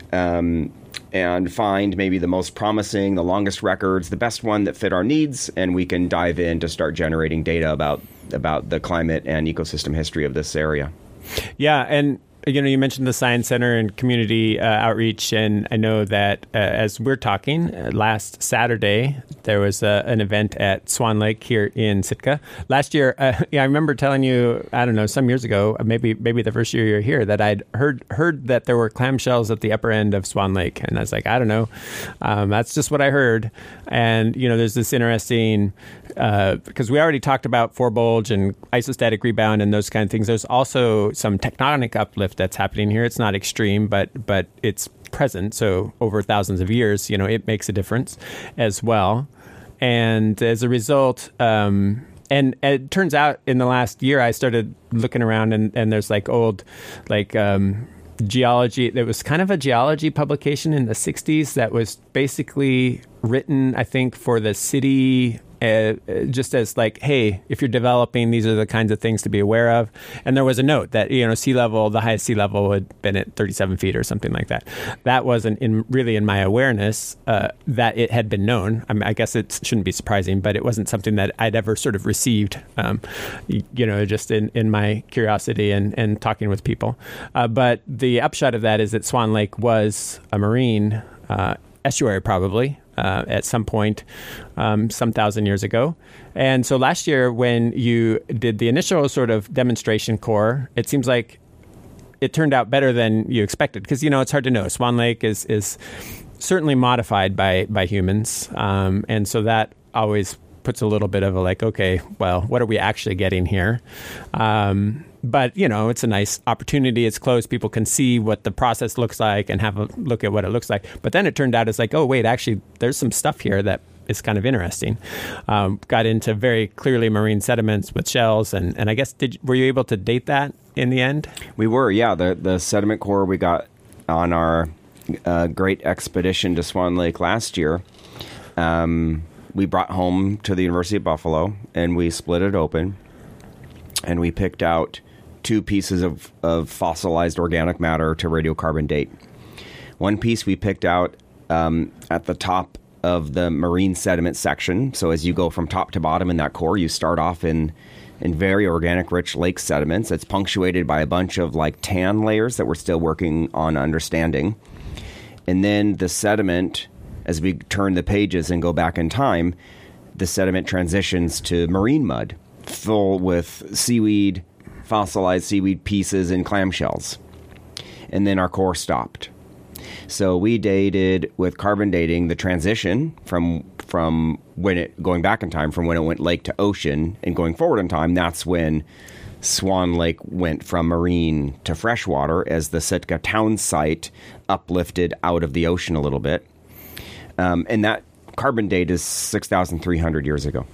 Um, and find maybe the most promising, the longest records, the best one that fit our needs, and we can dive in to start generating data about about the climate and ecosystem history of this area. Yeah, and you know, you mentioned the Science Center and community uh, outreach, and I know that uh, as we're talking, uh, last Saturday, there was uh, an event at Swan Lake here in Sitka. Last year, uh, yeah, I remember telling you, I don't know, some years ago, maybe maybe the first year you were here, that I'd heard heard that there were clamshells at the upper end of Swan Lake. And I was like, I don't know. Um, that's just what I heard. And, you know, there's this interesting, uh, because we already talked about forebulge and isostatic rebound and those kind of things. There's also some tectonic uplift that's happening here. It's not extreme, but but it's present. So over thousands of years, you know, it makes a difference as well. And as a result, um, and it turns out in the last year, I started looking around, and, and there's like old, like um, geology. There was kind of a geology publication in the sixties that was basically written, I think, for the city. Uh, just as like, hey, if you're developing, these are the kinds of things to be aware of. And there was a note that, you know, sea level, the highest sea level had been at thirty-seven feet or something like that. That wasn't in really in my awareness uh, that it had been known. I mean, I guess it shouldn't be surprising, but it wasn't something that I'd ever sort of received, um, you know, just in, in my curiosity and, and talking with people. Uh, but the upshot of that is that Swan Lake was a marine uh, estuary, probably. Uh, at some point, um, some thousand years ago. And so last year, when you did the initial sort of demonstration core, it seems like it turned out better than you expected. Because, you know, it's hard to know. Swan Lake is is certainly modified by, by humans. Um, and so that always puts a little bit of a like, okay, well, what are we actually getting here? Um But, you know, it's a nice opportunity. It's close. People can see what the process looks like and have a look at what it looks like. But then it turned out it's like, oh, wait, actually, there's some stuff here that is kind of interesting. Um, got into very clearly marine sediments with shells. And, and I guess, did were you able to date that in the end? We were, yeah. The, the sediment core we got on our uh, great expedition to Swan Lake last year, um, we brought home to the University of Buffalo, and we split it open, and we picked out two pieces of, of fossilized organic matter to radiocarbon date. One piece we picked out um, at the top of the marine sediment section. So as you go from top to bottom in that core, you start off in in very organic rich lake sediments. It's punctuated by a bunch of like tan layers that we're still working on understanding. And then the sediment, as we turn the pages and go back in time, the sediment transitions to marine mud, full with seaweed, fossilized seaweed pieces and clamshells. And then our core stopped. So we dated with carbon dating the transition from from when it going back in time from when it went lake to ocean, and going forward in time, that's when Swan Lake went from marine to freshwater as the Sitka town site uplifted out of the ocean a little bit. Um, and that carbon date is six thousand three hundred years ago.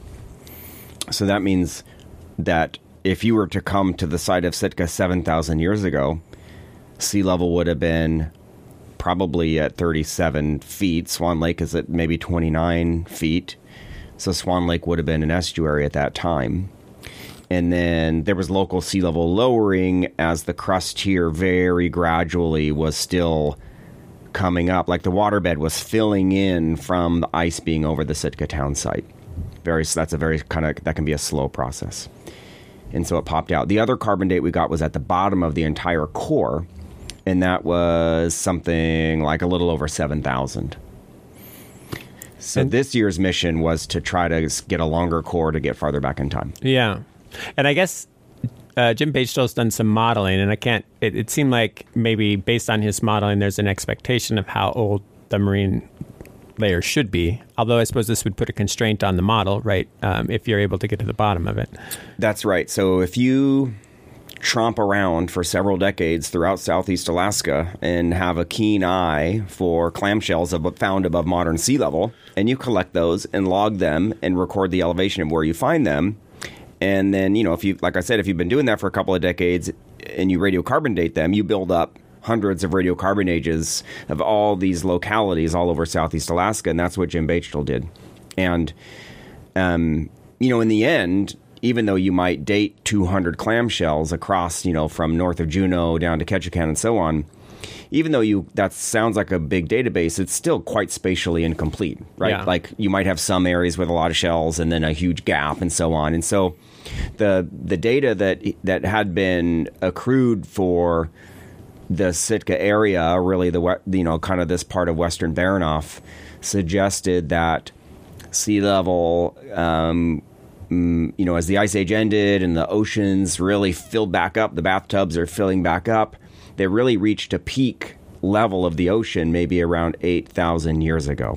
So that means that if you were to come to the site of Sitka seven thousand years ago, sea level would have been probably at thirty-seven feet. Swan Lake is at maybe twenty-nine feet. So Swan Lake would have been an estuary at that time. And then there was local sea level lowering as the crust here very gradually was still coming up. Like the waterbed was filling in from the ice being over the Sitka town site. Very, that's a very kind of, that can be a slow process. And so it popped out. The other carbon date we got was at the bottom of the entire core, and that was something like a little over seven thousand. So and this year's mission was to try to get a longer core to get farther back in time. Yeah. And I guess uh, Jim Bagestow's done some modeling, and I can't, it, it seemed like maybe based on his modeling, there's an expectation of how old the marine layer should be. Although I suppose this would put a constraint on the model, right? Um, if you're able to get to the bottom of it. That's right. So if you tromp around for several decades throughout Southeast Alaska and have a keen eye for clamshells found above modern sea level, and you collect those and log them and record the elevation of where you find them, And then, you know, if you, like I said, if you've been doing that for a couple of decades and you radiocarbon date them, you build up hundreds of radiocarbon ages of all these localities all over Southeast Alaska. And that's what Jim Bechtel did. And, um, you know, in the end, even though you might date two hundred clamshells across, you know, from north of Juneau down to Ketchikan and so on, even though you that sounds like a big database, it's still quite spatially incomplete, right? Yeah. Like you might have some areas with a lot of shells and then a huge gap and so on. And so the the data that that had been accrued for the Sitka area, really the you know kind of this part of Western Baranof, suggested that sea level, um, you know, as the Ice Age ended and the oceans really filled back up, the bathtubs are filling back up. They really reached a peak level of the ocean maybe around eight thousand years ago.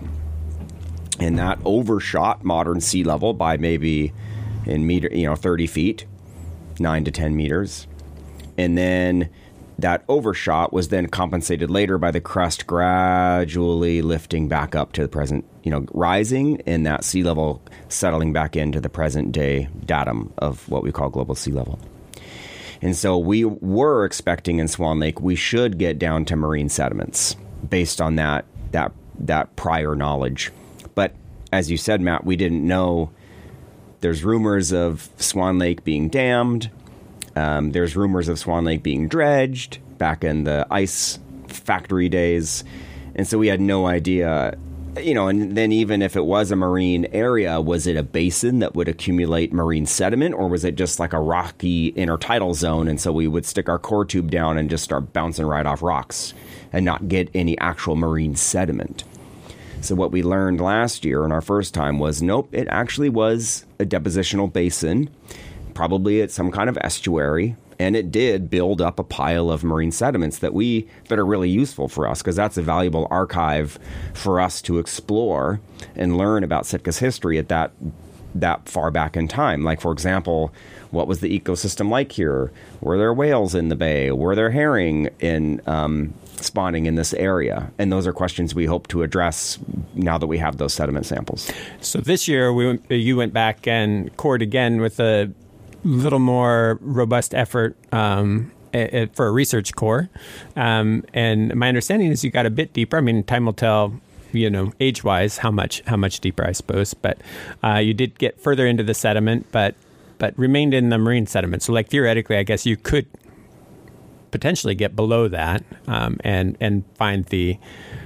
And that overshot modern sea level by maybe in meter, you know, thirty feet, nine to ten meters. And then that overshot was then compensated later by the crust gradually lifting back up to the present, you know, rising, and that sea level settling back into the present day datum of what we call global sea level. And so we were expecting in Swan Lake we should get down to marine sediments based on that that that prior knowledge. But as you said, Matt, we didn't know. There's rumors of Swan Lake being dammed. Um, there's rumors of Swan Lake being dredged back in the ice factory days. And so we had no idea, you know, and then even if it was a marine area, was it a basin that would accumulate marine sediment, or was it just like a rocky intertidal zone? And so we would stick our core tube down and just start bouncing right off rocks and not get any actual marine sediment. So what we learned last year in our first time was, nope, it actually was a depositional basin, probably at some kind of estuary, and it did build up a pile of marine sediments that we that are really useful for us, because that's a valuable archive for us to explore and learn about Sitka's history at that that far back in time. Like, for example, what was the ecosystem like here? Were there whales in the bay? Were there herring in um, spawning in this area? And those are questions we hope to address now that we have those sediment samples. So this year, we went, you went back and cored again with a little more robust effort um, a, a, for a research core. Um, and my understanding is you got a bit deeper. I mean, time will tell, you know, age-wise, how much how much deeper, I suppose. But uh, you did get further into the sediment, but but remained in the marine sediment. So, like, theoretically, I guess you could potentially get below that um, and, and find the,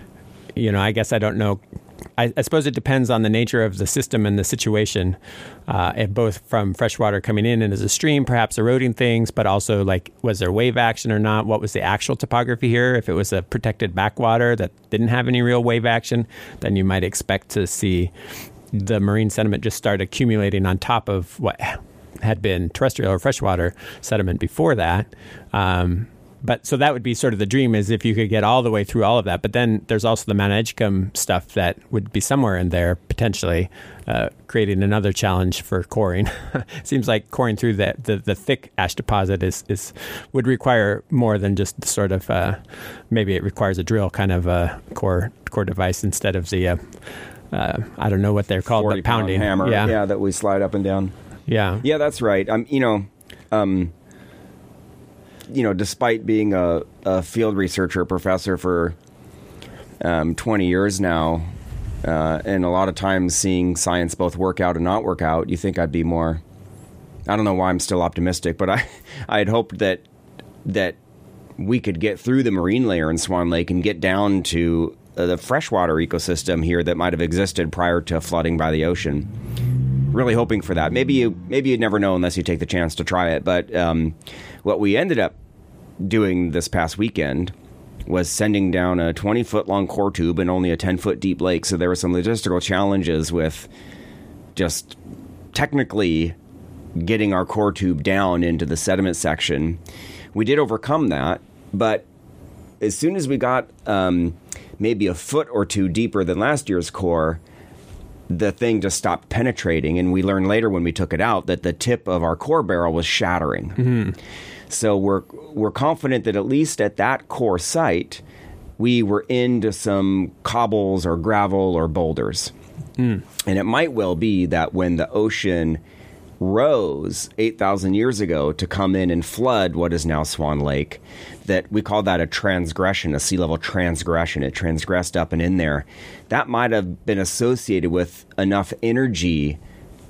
you know, I guess I don't know. I, I suppose it depends on the nature of the system and the situation, uh, and both from freshwater coming in and as a stream, perhaps eroding things, but also, like, was there wave action or not? What was the actual topography here? If it was a protected backwater that didn't have any real wave action, then you might expect to see the marine sediment just start accumulating on top of what had been terrestrial or freshwater sediment before that. Um, But so that would be sort of the dream, is if you could get all the way through all of that. But then there's also the Mount Edgecombe stuff that would be somewhere in there, potentially uh, creating another challenge for coring. Seems like coring through the, the, the thick ash deposit is, is would require more than just sort of, uh, maybe it requires a drill kind of a core core device instead of the, uh, uh, I don't know what they're called, but pounding hammer, yeah. yeah, that we slide up and down. Yeah, yeah, that's right. Um, you know. Um, You know, despite being a, a field researcher professor for um, twenty years now, uh, and a lot of times seeing science both work out and not work out, you think I'd be more. I don't know why I'm still optimistic, but I I had hoped that that we could get through the marine layer in Swan Lake and get down to uh, the freshwater ecosystem here that might have existed prior to flooding by the ocean. Really hoping for that. Maybe you maybe you'd never know unless you take the chance to try it. But um, what we ended up doing this past weekend was sending down a twenty foot long core tube in only a ten foot deep lake. So there were some logistical challenges with just technically getting our core tube down into the sediment section. We did overcome that, but as soon as we got um, maybe a foot or two deeper than last year's core, the thing just stopped penetrating. And we learned later when we took it out that the tip of our core barrel was shattering. Mm-hmm. So we're we're confident that at least at that core site, we were into some cobbles or gravel or boulders. Mm. And it might well be that when the ocean rose eight thousand years ago to come in and flood what is now Swan Lake, that we call that a transgression, a sea level transgression. It transgressed up and in there. That might have been associated with enough energy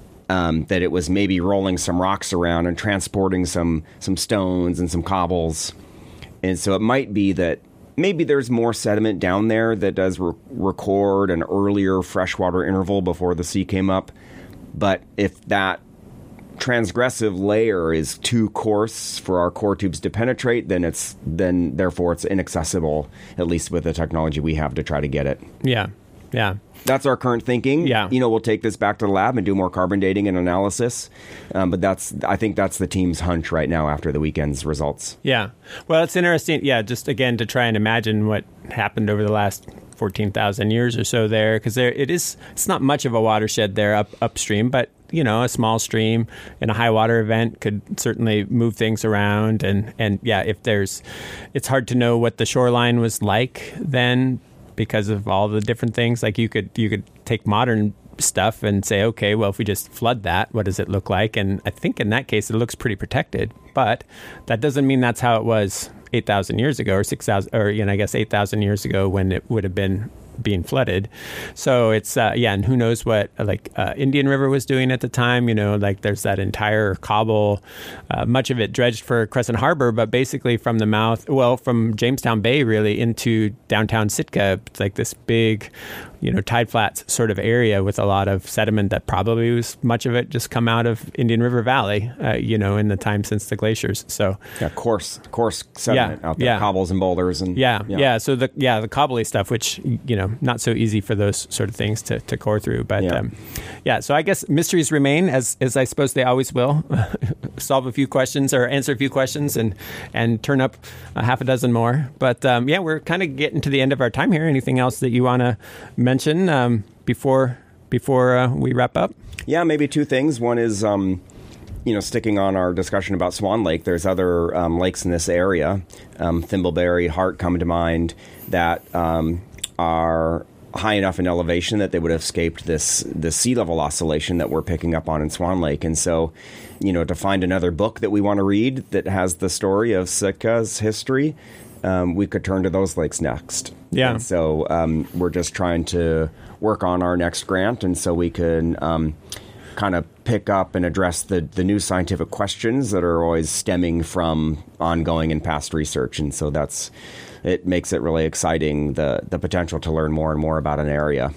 um, that it was maybe rolling some rocks around and transporting some some stones and some cobbles. And so it might be that maybe there's more sediment down there that does re- record an earlier freshwater interval before the sea came up. But if that transgressive layer is too coarse for our core tubes to penetrate, then it's then therefore it's inaccessible, at least with the technology we have to try to get it. Yeah. Yeah. That's our current thinking. Yeah. You know, we'll take this back to the lab and do more carbon dating and analysis. Um, but that's, I think that's the team's hunch right now after the weekend's results. Yeah. Well, it's interesting. Yeah. Just again, to try and imagine what happened over the last fourteen thousand years or so there, because there it is, it's not much of a watershed there up upstream, but you know, a small stream in a high water event could certainly move things around. And, and yeah, if there's, it's hard to know what the shoreline was like then, because of all the different things. Like you could you could take modern stuff and say, okay, well, if we just flood that, what does it look like? And I think in that case, it looks pretty protected. But that doesn't mean that's how it was eight thousand years ago or six thousand, or, you know, I guess eight thousand years ago when it would have been being flooded. So it's, uh, yeah, and who knows what, like, uh, Indian River was doing at the time. You know, like there's that entire cobble, uh, much of it dredged for Crescent Harbor, but basically from the mouth, well, from Jamestown Bay really into downtown Sitka, it's like this big, you know, tide flats sort of area with a lot of sediment that probably was much of it just come out of Indian River Valley, uh, you know, in the time since the glaciers. So yeah, coarse, coarse sediment yeah, out there, yeah. cobbles and boulders, and yeah, yeah, yeah. So the yeah the cobbly stuff, which you know, not so easy for those sort of things to, to core through, but yeah. Um, yeah. So I guess mysteries remain, as as I suppose they always will. Solve a few questions or answer a few questions and and turn up a half a dozen more. But um, yeah, we're kind of getting to the end of our time here. Anything else that you want to mention um, before before uh, we wrap up? Yeah, maybe two things. One is, um, you know, sticking on our discussion about Swan Lake, there's other um, lakes in this area, um, Thimbleberry, Hart come to mind, that um, are high enough in elevation that they would have escaped this the sea level oscillation that we're picking up on in Swan Lake. And so, you know, to find another book that we want to read that has the story of Sitka's history, um, we could turn to those lakes next. Yeah. And so um, we're just trying to work on our next grant, and so we can um, kind of pick up and address the, the new scientific questions that are always stemming from ongoing and past research. And so that's it makes it really exciting, the the potential to learn more and more about an area.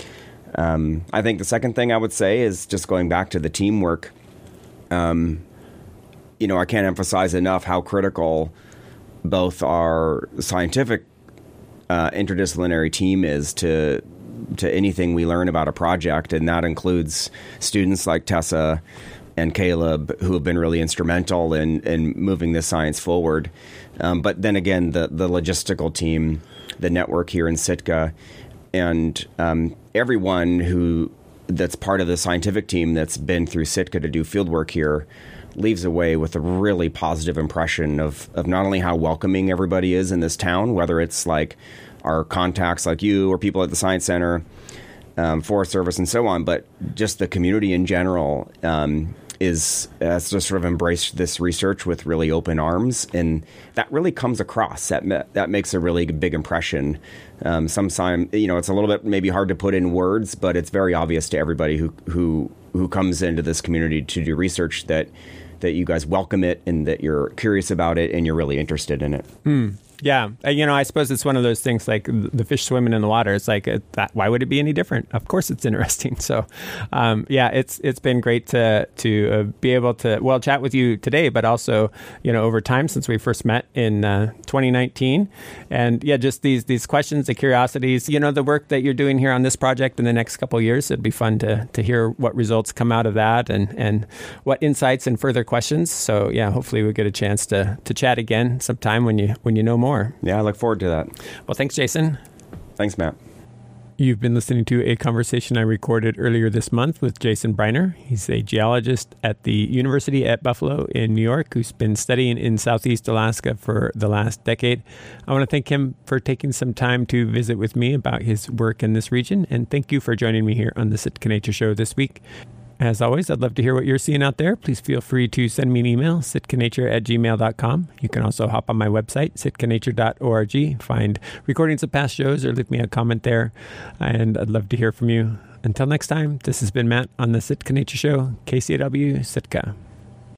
Um, I think the second thing I would say is just going back to the teamwork. Um, you know, I can't emphasize enough how critical both our scientific uh, interdisciplinary team is to to anything we learn about a project, and that includes students like Tessa and Caleb, who have been really instrumental in, in moving this science forward. Um, but then again, the, the logistical team, the network here in Sitka, and um, everyone who that's part of the scientific team that's been through Sitka to do fieldwork here leaves away with a really positive impression of, of not only how welcoming everybody is in this town, whether it's like our contacts like you or people at the Science Center, um, Forest Service, and so on, but just the community in general um, is has just sort of embraced this research with really open arms, and that really comes across. That ma- that makes a really big impression. Um, sometimes, you know, it's a little bit maybe hard to put in words, but it's very obvious to everybody who who who comes into this community to do research that that you guys welcome it and that you're curious about it and you're really interested in it. Mm. Yeah. Uh, you know, I suppose it's one of those things like the fish swimming in the water. It's like, uh, that, why would it be any different? Of course it's interesting. So, um, yeah, it's it's been great to to uh, be able to, well, chat with you today, but also, you know, over time since we first met in uh, twenty nineteen. And yeah, just these these questions, the curiosities, you know, the work that you're doing here on this project in the next couple of years. It'd be fun to to hear what results come out of that and, and what insights and further questions. So, yeah, hopefully we'll get a chance to to chat again sometime when you when you know more. Yeah, I look forward to that. Well, thanks, Jason. Thanks, Matt. You've been listening to a conversation I recorded earlier this month with Jason Briner. He's a geologist at the University at Buffalo in New York who's been studying in Southeast Alaska for the last decade. I want to thank him for taking some time to visit with me about his work in this region, and thank you for joining me here on the Sitka Nature Show this week. As always, I'd love to hear what you're seeing out there. Please feel free to send me an email, sitkanature at gmail dot com. You can also hop on my website, sitkanature dot org, find recordings of past shows or leave me a comment there. And I'd love to hear from you. Until next time, this has been Matt on the Sitka Nature Show, K C A W Sitka.